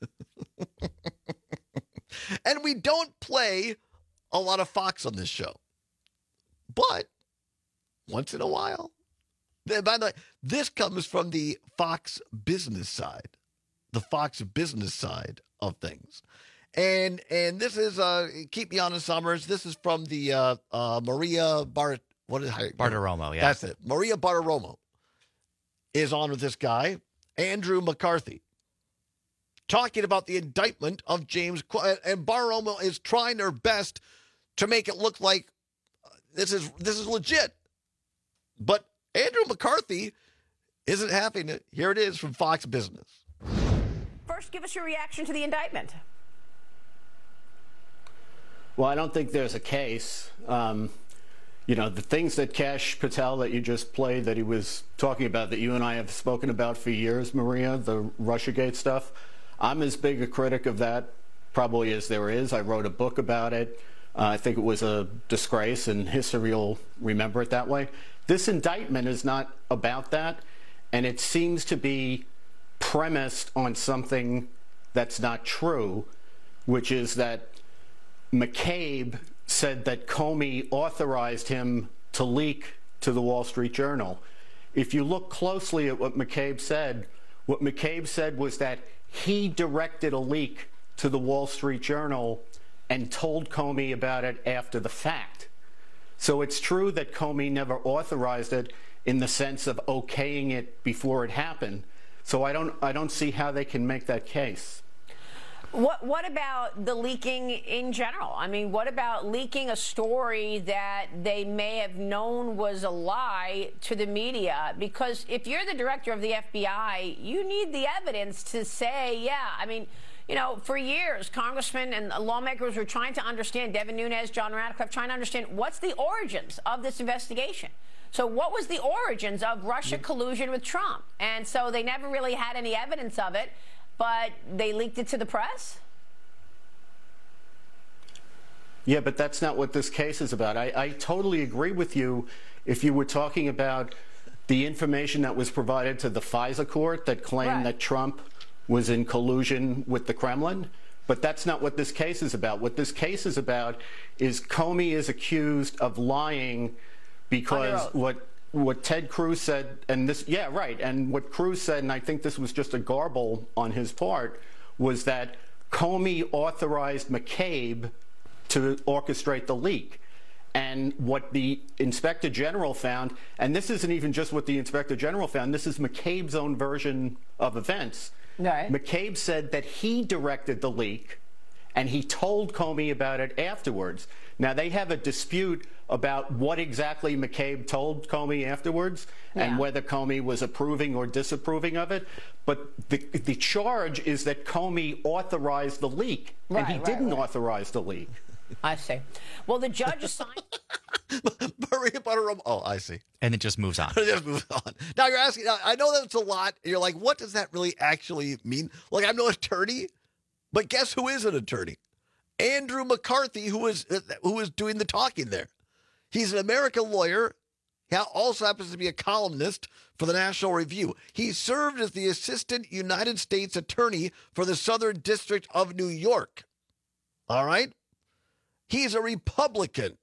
And we don't play a lot of Fox on this show. But once in a while, by the way, this comes from the Fox business side, the Fox business side of things. And and this is, uh, keep me honest, Summers, this is from the uh, uh, Maria Bar, what is it? Bartiromo, yeah. That's it. Maria Bartiromo is on with this guy, Andrew McCarthy, talking about the indictment of James, and Bartiromo is trying their best to make it look like this is this is legit. But Andrew McCarthy isn't having it. Here it is from Fox Business. First, give us your reaction to the indictment. Well, I don't think there's a case. Um, you know, the things that Kash Patel that you just played that he was talking about that you and I have spoken about for years, Maria, the Russiagate stuff, I'm as big a critic of that probably as there is. I wrote a book about it. Uh, I think it was a disgrace, and history will remember it that way. This indictment is not about that, and it seems to be premised on something that's not true, which is that McCabe said that Comey authorized him to leak to the Wall Street Journal. If you look closely at what McCabe said, what McCabe said was that he directed a leak to the Wall Street Journal and told Comey about it after the fact. So it's true that Comey never authorized it in the sense of okaying it before it happened. So I don't, I don't see how they can make that case. What what about the leaking in general? I mean, what about leaking a story that they may have known was a lie to the media? Because if you're the director of the F B I, you need the evidence to say, yeah, I mean, you know, for years, congressmen and lawmakers were trying to understand, Devin Nunes, John Ratcliffe, trying to understand what's the origins of this investigation. So what was the origins of Russia collusion with Trump? And so they never really had any evidence of it, but they leaked it to the press? Yeah, but that's not what this case is about. I, I totally agree with you if you were talking about the information that was provided to the FISA court that claimed Right. that Trump was in collusion with the Kremlin. But that's not what this case is about. What this case is about is Comey is accused of lying because what what Ted Cruz said, and this, yeah, right, and what Cruz said, and I think this was just a garble on his part, was that Comey authorized McCabe to orchestrate the leak. And what the Inspector General found, and this isn't even just what the Inspector General found, this is McCabe's own version of events. Right. McCabe said that he directed the leak, and he told Comey about it afterwards. Now, they have a dispute about what exactly McCabe told Comey afterwards and Yeah. whether Comey was approving or disapproving of it. But the, the charge is that Comey authorized the leak, and Right, he right, didn't right. authorize the leak. I see. Well, the judge assigned... Maria Bartiromo. Oh, I see. And it just moves on. Just move on. Now you're asking. Now, I know that's a lot. You're like, what does that really actually mean? Like, I'm no attorney, but guess who is an attorney? Andrew McCarthy, who is who is doing the talking there. He's an American lawyer. He also happens to be a columnist for the National Review. He served as the assistant United States attorney for the Southern District of New York. All right. He's a Republican.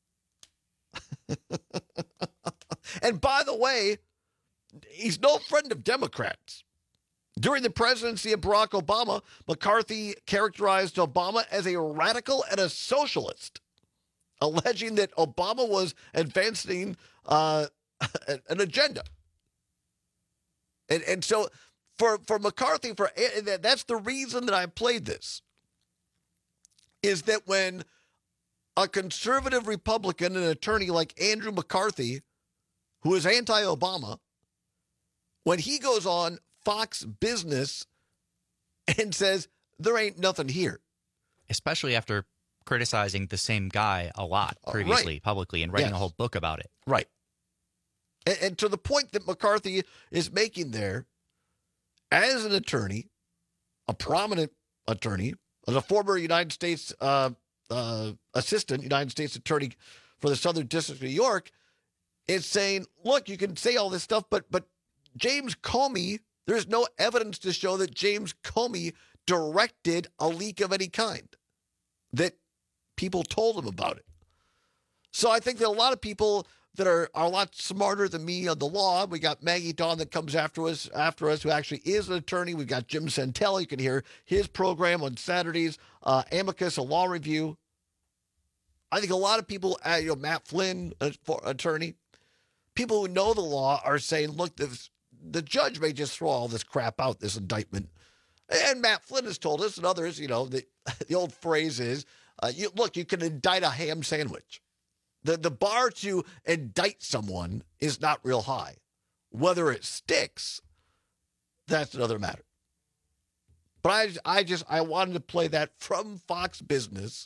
And by the way, he's no friend of Democrats. During the presidency of Barack Obama, McCarthy characterized Obama as a radical and a socialist, alleging that Obama was advancing uh, an agenda. And, and so for, for McCarthy, for that's the reason that I played this, is that when a conservative Republican, an attorney like Andrew McCarthy, who is anti-Obama, when he goes on Fox Business and says, there ain't nothing here. especially after criticizing the same guy a lot previously, right. publicly, and writing Yes. a whole book about it. Right. And, and to the point that McCarthy is making there, as an attorney, a prominent attorney, as a former United States uh, uh, assistant United States attorney for the Southern District of New York, is saying, look, you can say all this stuff, but but James Comey, there's no evidence to show that James Comey directed a leak of any kind, that people told him about it. So I think that a lot of people that are, are a lot smarter than me on the law, we got Maggie Dawn that comes after us, after us, who actually is an attorney. We've got Jim Santelli. You can hear his program on Saturdays, uh, Amicus, a law review. I think a lot of people, uh, you know, Matt Flynn, a, for, attorney, people who know the law are saying, look, this, the judge may just throw all this crap out, this indictment. And Matt Flynn has told us, and others, you know, the, the old phrase is, uh, you, look, you can indict a ham sandwich. The, the bar to indict someone is not real high. Whether it sticks, that's another matter. But I, I just, I wanted to play that from Fox Business,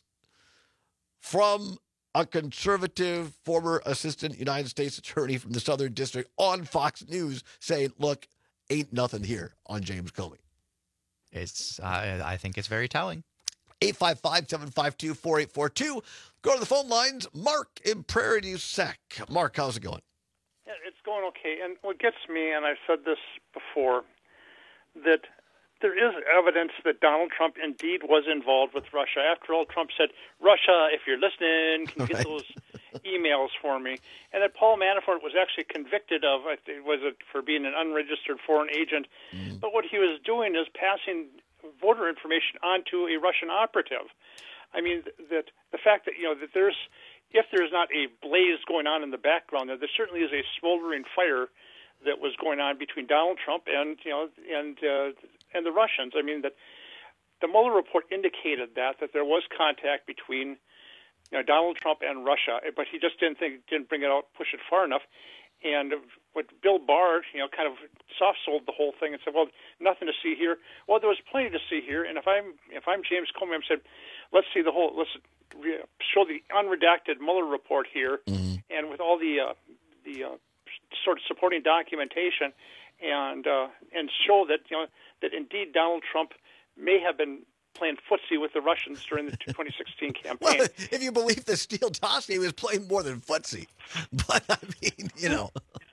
from a conservative former assistant United States attorney from the Southern District on Fox News saying, look, ain't nothing here on James Comey. It's, uh, I think it's very telling. eight five five, seven five two, four eight four two. Go to the phone lines. Mark in Prairie du Sac. Mark, how's it going? Yeah, it's going okay. And what gets me, and I've said this before, that there is evidence that Donald Trump indeed was involved with Russia. After all, Trump said, Russia, if you're listening, can you get right. those emails for me? And that Paul Manafort was actually convicted of, was it for being an unregistered foreign agent? Mm. But what he was doing is passing voter information onto a Russian operative. I mean, that the fact that, you know, that there's, if there's not a blaze going on in the background, there, there certainly is a smoldering fire that was going on between Donald Trump and, you know, and uh, and the Russians. I mean, that the Mueller report indicated that, that there was contact between, you know, Donald Trump and Russia, but he just didn't think, didn't bring it out, push it far enough. And what Bill Barr, you know, kind of soft-sold the whole thing and said, "Well, nothing to see here." Well, there was plenty to see here. And if I'm if I'm James Comey, I'm saying, "Let's see the whole. Let's show the unredacted Mueller report here, mm-hmm. and with all the uh, the uh, sort of supporting documentation, and uh, and show that you know that indeed Donald Trump may have been playing footsie with the Russians during the twenty sixteen campaign." Well, if you believe the Steele dossier, he was playing more than footsie. But I mean, you know.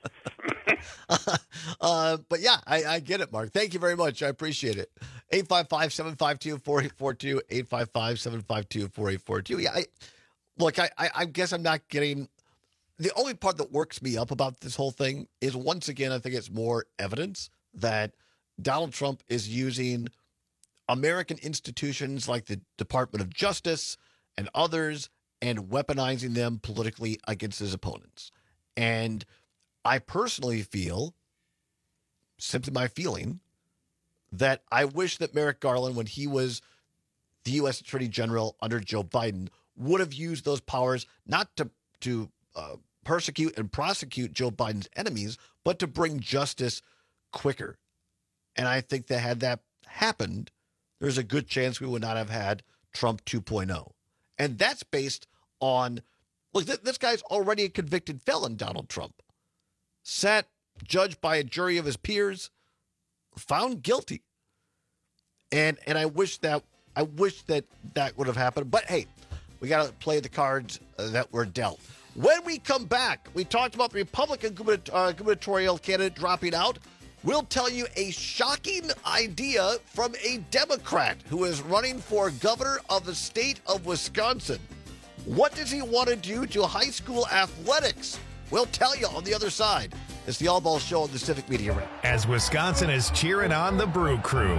uh, uh, but yeah, I, I get it, Mark. Thank you very much. I appreciate it. eight five five, seven five two, four eight four two, eight five five, seven five two, four eight four two. Yeah, I, look, I, I, I guess I'm not getting... The only part that works me up about this whole thing is, once again, I think it's more evidence that Donald Trump is using American institutions like the Department of Justice and others and weaponizing them politically against his opponents. And I personally feel, simply my feeling, that I wish that Merrick Garland, when he was the U S Attorney General under Joe Biden, would have used those powers not to, to uh, persecute and prosecute Joe Biden's enemies, but to bring justice quicker. And I think that had that happened, there's a good chance we would not have had Trump two point oh. And that's based on, look, th- this guy's already a convicted felon, Donald Trump. Sat, judged by a jury of his peers, found guilty. And and I wish that I wish that that would have happened. But hey, we got to play the cards uh, that were dealt. When we come back, we talked about the Republican uh, gubernatorial candidate dropping out. We'll tell you a shocking idea from a Democrat who is running for governor of the state of Wisconsin. What does he want to do to high school athletics? We'll tell you on the other side. It's the All Ball Show on the Civic Media Room. As Wisconsin is cheering on the Brew Crew.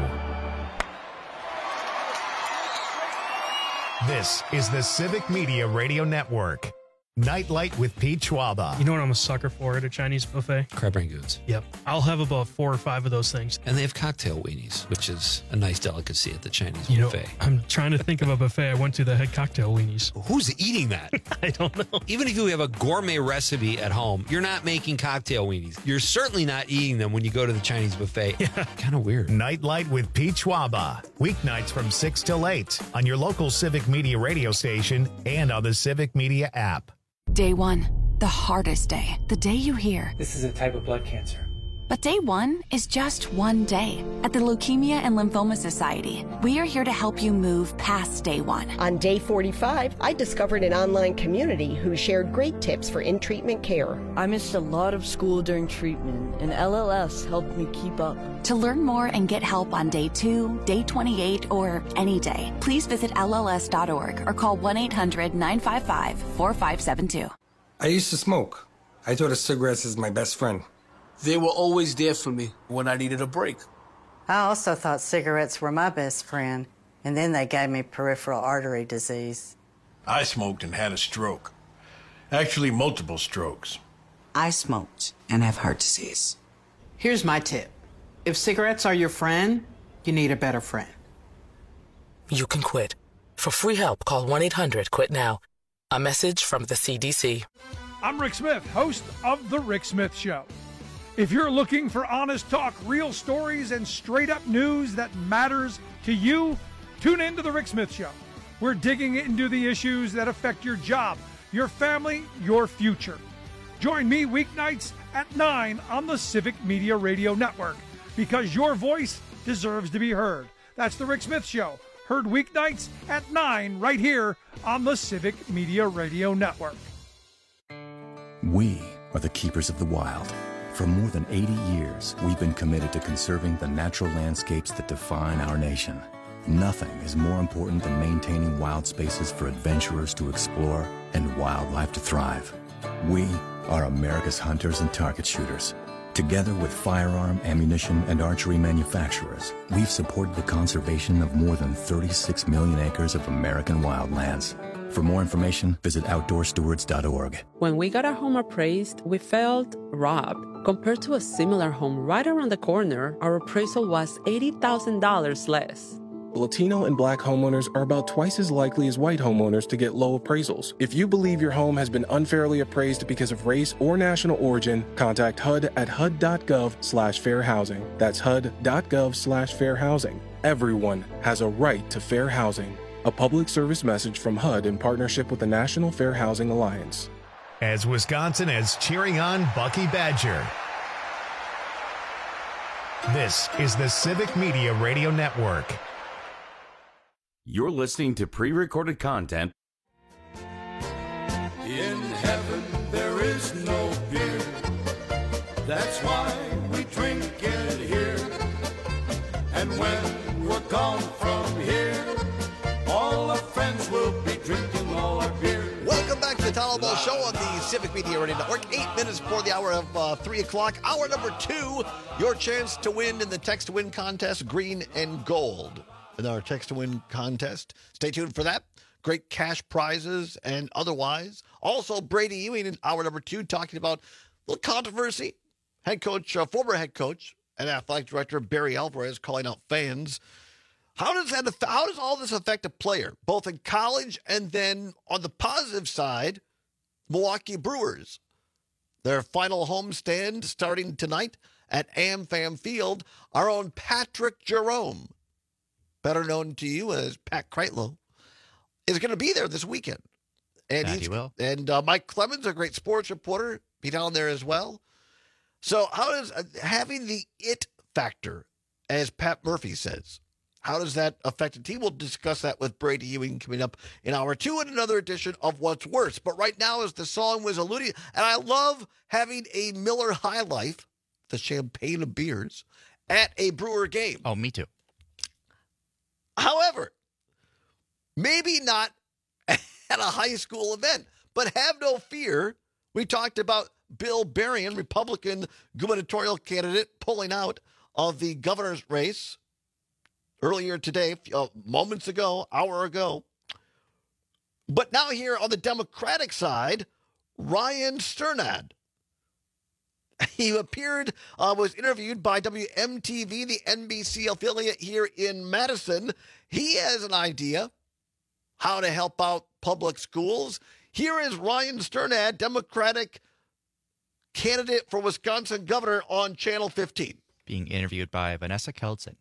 This is the Civic Media Radio Network. Nightlight with Pete Schwaba. You know what I'm a sucker for at a Chinese buffet? Crab rangoons. Yep. I'll have about four or five of those things. And they have cocktail weenies, which is a nice delicacy at the Chinese you buffet. Know, I'm trying to think of a buffet I went to that had cocktail weenies. Who's eating that? I don't know. Even if you have a gourmet recipe at home, you're not making cocktail weenies. You're certainly not eating them when you go to the Chinese buffet. Yeah. Kind of weird. Nightlight with Pete Schwaba. Weeknights from six till eight on your local Civic Media radio station and on the Civic Media app. Day one, the hardest day, the day you hear. This is a type of blood cancer. But day one is just one day. At the Leukemia and Lymphoma Society, we are here to help you move past day one. On day forty-five, I discovered an online community who shared great tips for in-treatment care. I missed a lot of school during treatment, and L L S helped me keep up. To learn more and get help on day two, day twenty-eight, or any day, please visit L L S dot org or call one eight hundred nine five five four five seven two. I used to smoke. I thought of cigarettes as my best friend. They were always there for me when I needed a break. I also thought cigarettes were my best friend, and then they gave me peripheral artery disease. I smoked and had a stroke. Actually, multiple strokes. I smoked and have heart disease. Here's my tip. If cigarettes are your friend, you need a better friend. You can quit. For free help, call one eight hundred quit now. A message from the C D C. I'm Rick Smith, host of The Rick Smith Show. If you're looking for honest talk, real stories, and straight-up news that matters to you, tune in to The Rick Smith Show. We're digging into the issues that affect your job, your family, your future. Join me weeknights at nine on the Civic Media Radio Network, because your voice deserves to be heard. That's The Rick Smith Show, heard weeknights at nine right here on the Civic Media Radio Network. We are the keepers of the wild. For more than eighty years, we've been committed to conserving the natural landscapes that define our nation. Nothing is more important than maintaining wild spaces for adventurers to explore and wildlife to thrive. We are America's hunters and target shooters. Together with firearm, ammunition, and archery manufacturers, we've supported the conservation of more than thirty-six million acres of American wildlands. For more information, visit outdoor stewards dot org. When we got our home appraised, we felt robbed. Compared to a similar home right around the corner, our appraisal was eighty thousand dollars less. Latino and Black homeowners are about twice as likely as white homeowners to get low appraisals. If you believe your home has been unfairly appraised because of race or national origin, contact H U D at H U D dot gov slash fair housing. That's H U D dot gov slash fair housing. Everyone has a right to fair housing. A public service message from H U D in partnership with the National Fair Housing Alliance. As Wisconsin is cheering on Bucky Badger. This is the Civic Media Radio Network. You're listening to pre-recorded content. In heaven there is no beer. That's why we drink it here. And when we're gone from here, all our friends will be drinking all our beer. Welcome back to the Tom Ball Show on the Civic Media Radio Network. Eight minutes before the hour of uh, three o'clock. Hour number two, your chance to win in the Text to Win contest, green and gold. In our Text to Win contest. Stay tuned for that. Great cash prizes and otherwise. Also, Brady Ewing in hour number two talking about a little controversy. Head coach, uh, former head coach and athletic director Barry Alvarez calling out fans. How does that? How does all this affect a player, both in college and then on the positive side, Milwaukee Brewers? Their final homestand starting tonight at AmFam Field. Our own Patrick Jerome, better known to you as Pat Kreitlow, is going to be there this weekend. And That he's, he will. And uh, Mike Clemens, a great sports reporter, be down there as well. So how does uh, having the it factor, as Pat Murphy says, how does that affect a team? We'll discuss that with Brady Ewing coming up in hour two in another edition of What's Worse. But right now, as the song was alluding, and I love having a Miller High Life, the champagne of beers, at a Brewer game. Oh, me too. However, maybe not at a high school event, but have no fear. We talked about Bill Berrien, Republican gubernatorial candidate, pulling out of the governor's race earlier today, uh, moments ago, hour ago. But now here on the Democratic side, Ryan Sternad. He appeared, uh, was interviewed by W M T V, the N B C affiliate here in Madison. He has an idea how to help out public schools. Here is Ryan Sternad, Democratic candidate for Wisconsin governor, on Channel fifteen. Being interviewed by Vanessa Keldson.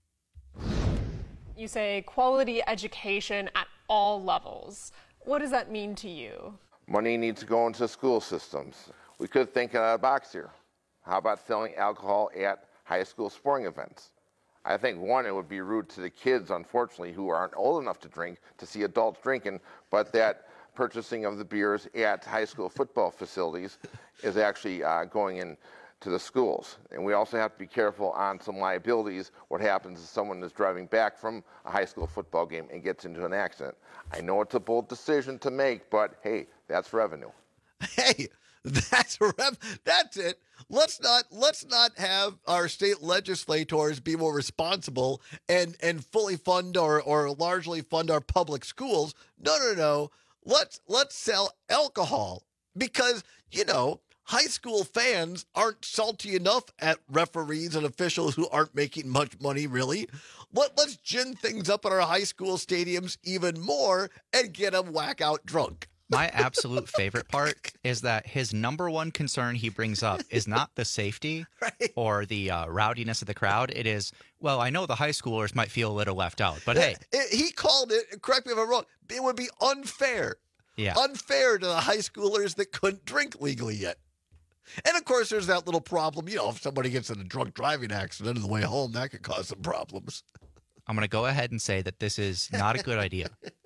You say quality education at all levels. What does that mean to you? Money needs to go into school systems. We could think out of the box here. How about selling alcohol at high school sporting events? I think, one, it would be rude to the kids, unfortunately, who aren't old enough to drink, to see adults drinking, but that purchasing of the beers at high school football facilities is actually uh, going in to the schools. And we also have to be careful on some liabilities. What happens if someone is driving back from a high school football game and gets into an accident? I know it's a bold decision to make, but hey, that's revenue. Hey, that's rev- that's it. Let's not let's not have our state legislators be more responsible and and fully fund or or largely fund our public schools. No, no, no. Let's let's sell alcohol because, you know, high school fans aren't salty enough at referees and officials who aren't making much money, really. Let, let's gin things up at our high school stadiums even more and get them whack out drunk. My absolute favorite part is that his number one concern he brings up is not the safety right. or the uh, rowdiness of the crowd. It is, well, I know the high schoolers might feel a little left out, but hey. It, he called it, correct me if I'm wrong, it would be unfair. Yeah. Unfair to the high schoolers that couldn't drink legally yet. And, of course, there's that little problem. You know, if somebody gets in a drunk driving accident on the way home, that could cause some problems. I'm going to go ahead and say that this is not a good idea.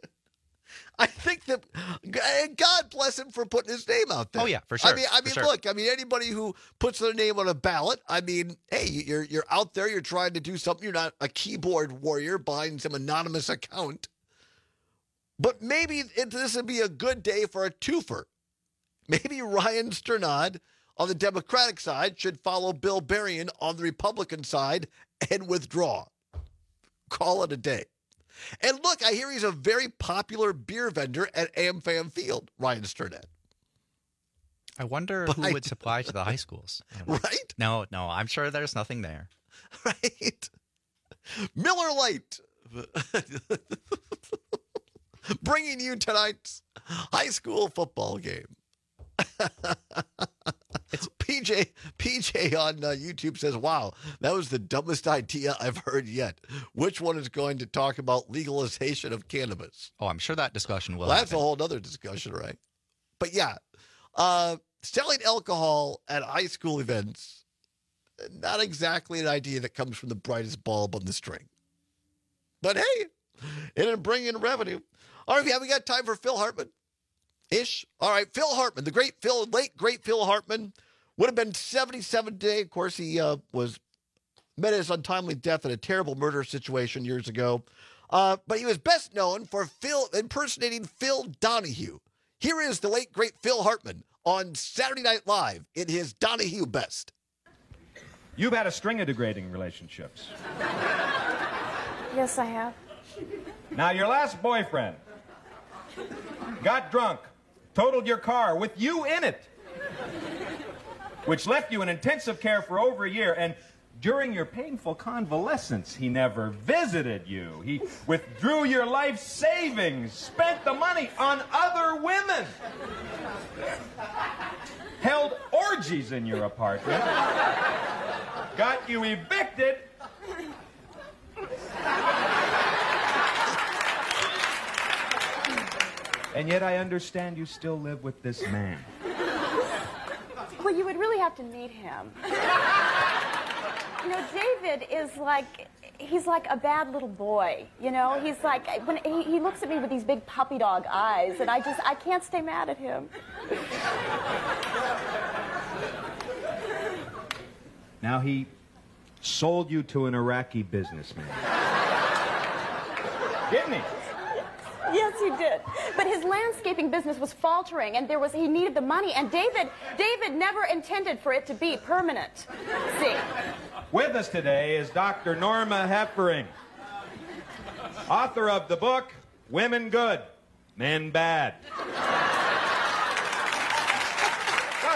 I think that God bless him for putting his name out there. Oh, yeah, for sure. I mean, I mean, sure. look, I mean, anybody who puts their name on a ballot, I mean, hey, you're you're out there, you're trying to do something. You're not a keyboard warrior behind some anonymous account. But maybe it, this would be a good day for a twofer. Maybe Ryan Sternad on the Democratic side should follow Bill Berrien on the Republican side and withdraw. Call it a day. And look, I hear he's a very popular beer vendor at AmFam Field, Ryan Sternad. I wonder but who I, would supply to the high schools. Right? No, no, I'm sure there's nothing there. Right? Miller Lite. Bringing you tonight's high school football game. It's P J. P J on uh, YouTube says, "Wow, that was the dumbest idea I've heard yet. Which one is going to talk about legalization of cannabis?" Oh, I'm sure that discussion will. Well, that's happen. a whole other discussion, right? But yeah, uh, selling alcohol at high school events, not exactly an idea that comes from the brightest bulb on the string. But hey, it'll bring in revenue. All right, yeah, we got time for Phil Hartman. Ish. All right, Phil Hartman, the great Phil, late great Phil Hartman, would have been seventy-seven today. Of course, he uh, was met his untimely death in a terrible murder situation years ago. Uh, but he was best known for Phil impersonating Phil Donahue. Here is the late great Phil Hartman on Saturday Night Live in his Donahue best. You've had a string of degrading relationships. Yes, I have. Now, your last boyfriend got drunk, totaled your car with you in it, which left you in intensive care for over a year, and during your painful convalescence, he never visited you. He withdrew your life savings, spent the money on other women, held orgies in your apartment, got you evicted, and yet I understand you still live with this man. Well, you would really have to meet him. You know, David is like, he's like a bad little boy, you know? He's like, when he, he looks at me with these big puppy dog eyes, and I just, I can't stay mad at him. Now, he sold you to an Iraqi businessman. Didn't he? Yes, he did. But his landscaping business was faltering, and there was he needed the money, and David David never intended for it to be permanent. See? With us today is Doctor Norma Heffering, author of the book Women Good, Men Bad.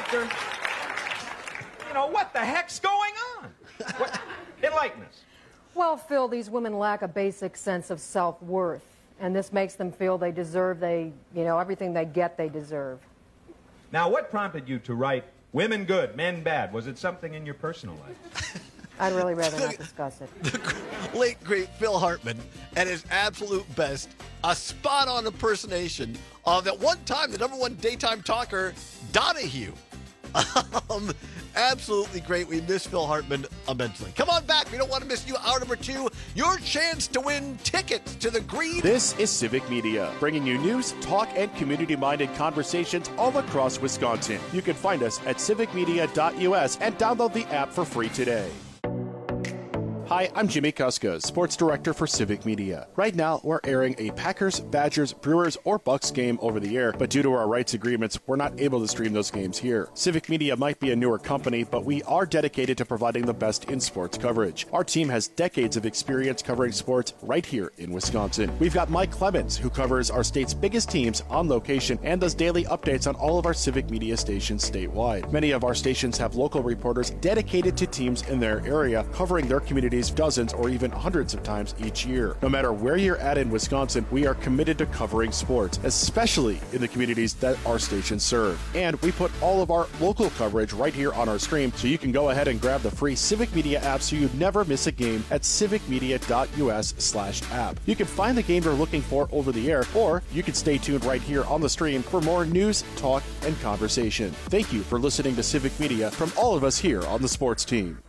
doctor. You know, what the heck's going on? What? Enlighten us. Well, Phil, these women lack a basic sense of self-worth, and this makes them feel they deserve, they, you know, everything they get, they deserve. Now, what prompted you to write Women Good, Men Bad? Was it something in your personal life? I'd really rather not discuss it. The late, great Phil Hartman at his absolute best, a spot-on impersonation of, at one time, the number one daytime talker, Donahue. Um, absolutely great. We miss Phil Hartman immensely. Come on back. We don't want to miss you. Hour number two, your chance to win tickets to the Green. This is Civic Media, bringing you news, talk, and community-minded conversations all across Wisconsin. You can find us at civic media dot U S and download the app for free today. Hi, I'm Jimmy Kuska, Sports Director for Civic Media. Right now, we're airing a Packers, Badgers, Brewers, or Bucks game over the air, but due to our rights agreements, we're not able to stream those games here. Civic Media might be a newer company, but we are dedicated to providing the best in sports coverage. Our team has decades of experience covering sports right here in Wisconsin. We've got Mike Clemens, who covers our state's biggest teams on location and does daily updates on all of our Civic Media stations statewide. Many of our stations have local reporters dedicated to teams in their area, covering their communities dozens or even hundreds of times each year. No matter where you're at in Wisconsin, we are committed to covering sports, especially in the communities that our stations serve. And we put all of our local coverage right here on our stream, so you can go ahead and grab the free Civic Media app so you never miss a game at civic media dot U S slash app. You can find the game you're looking for over the air, or you can stay tuned right here on the stream for more news, talk, and conversation. Thank you for listening to Civic Media from all of us here on the sports team.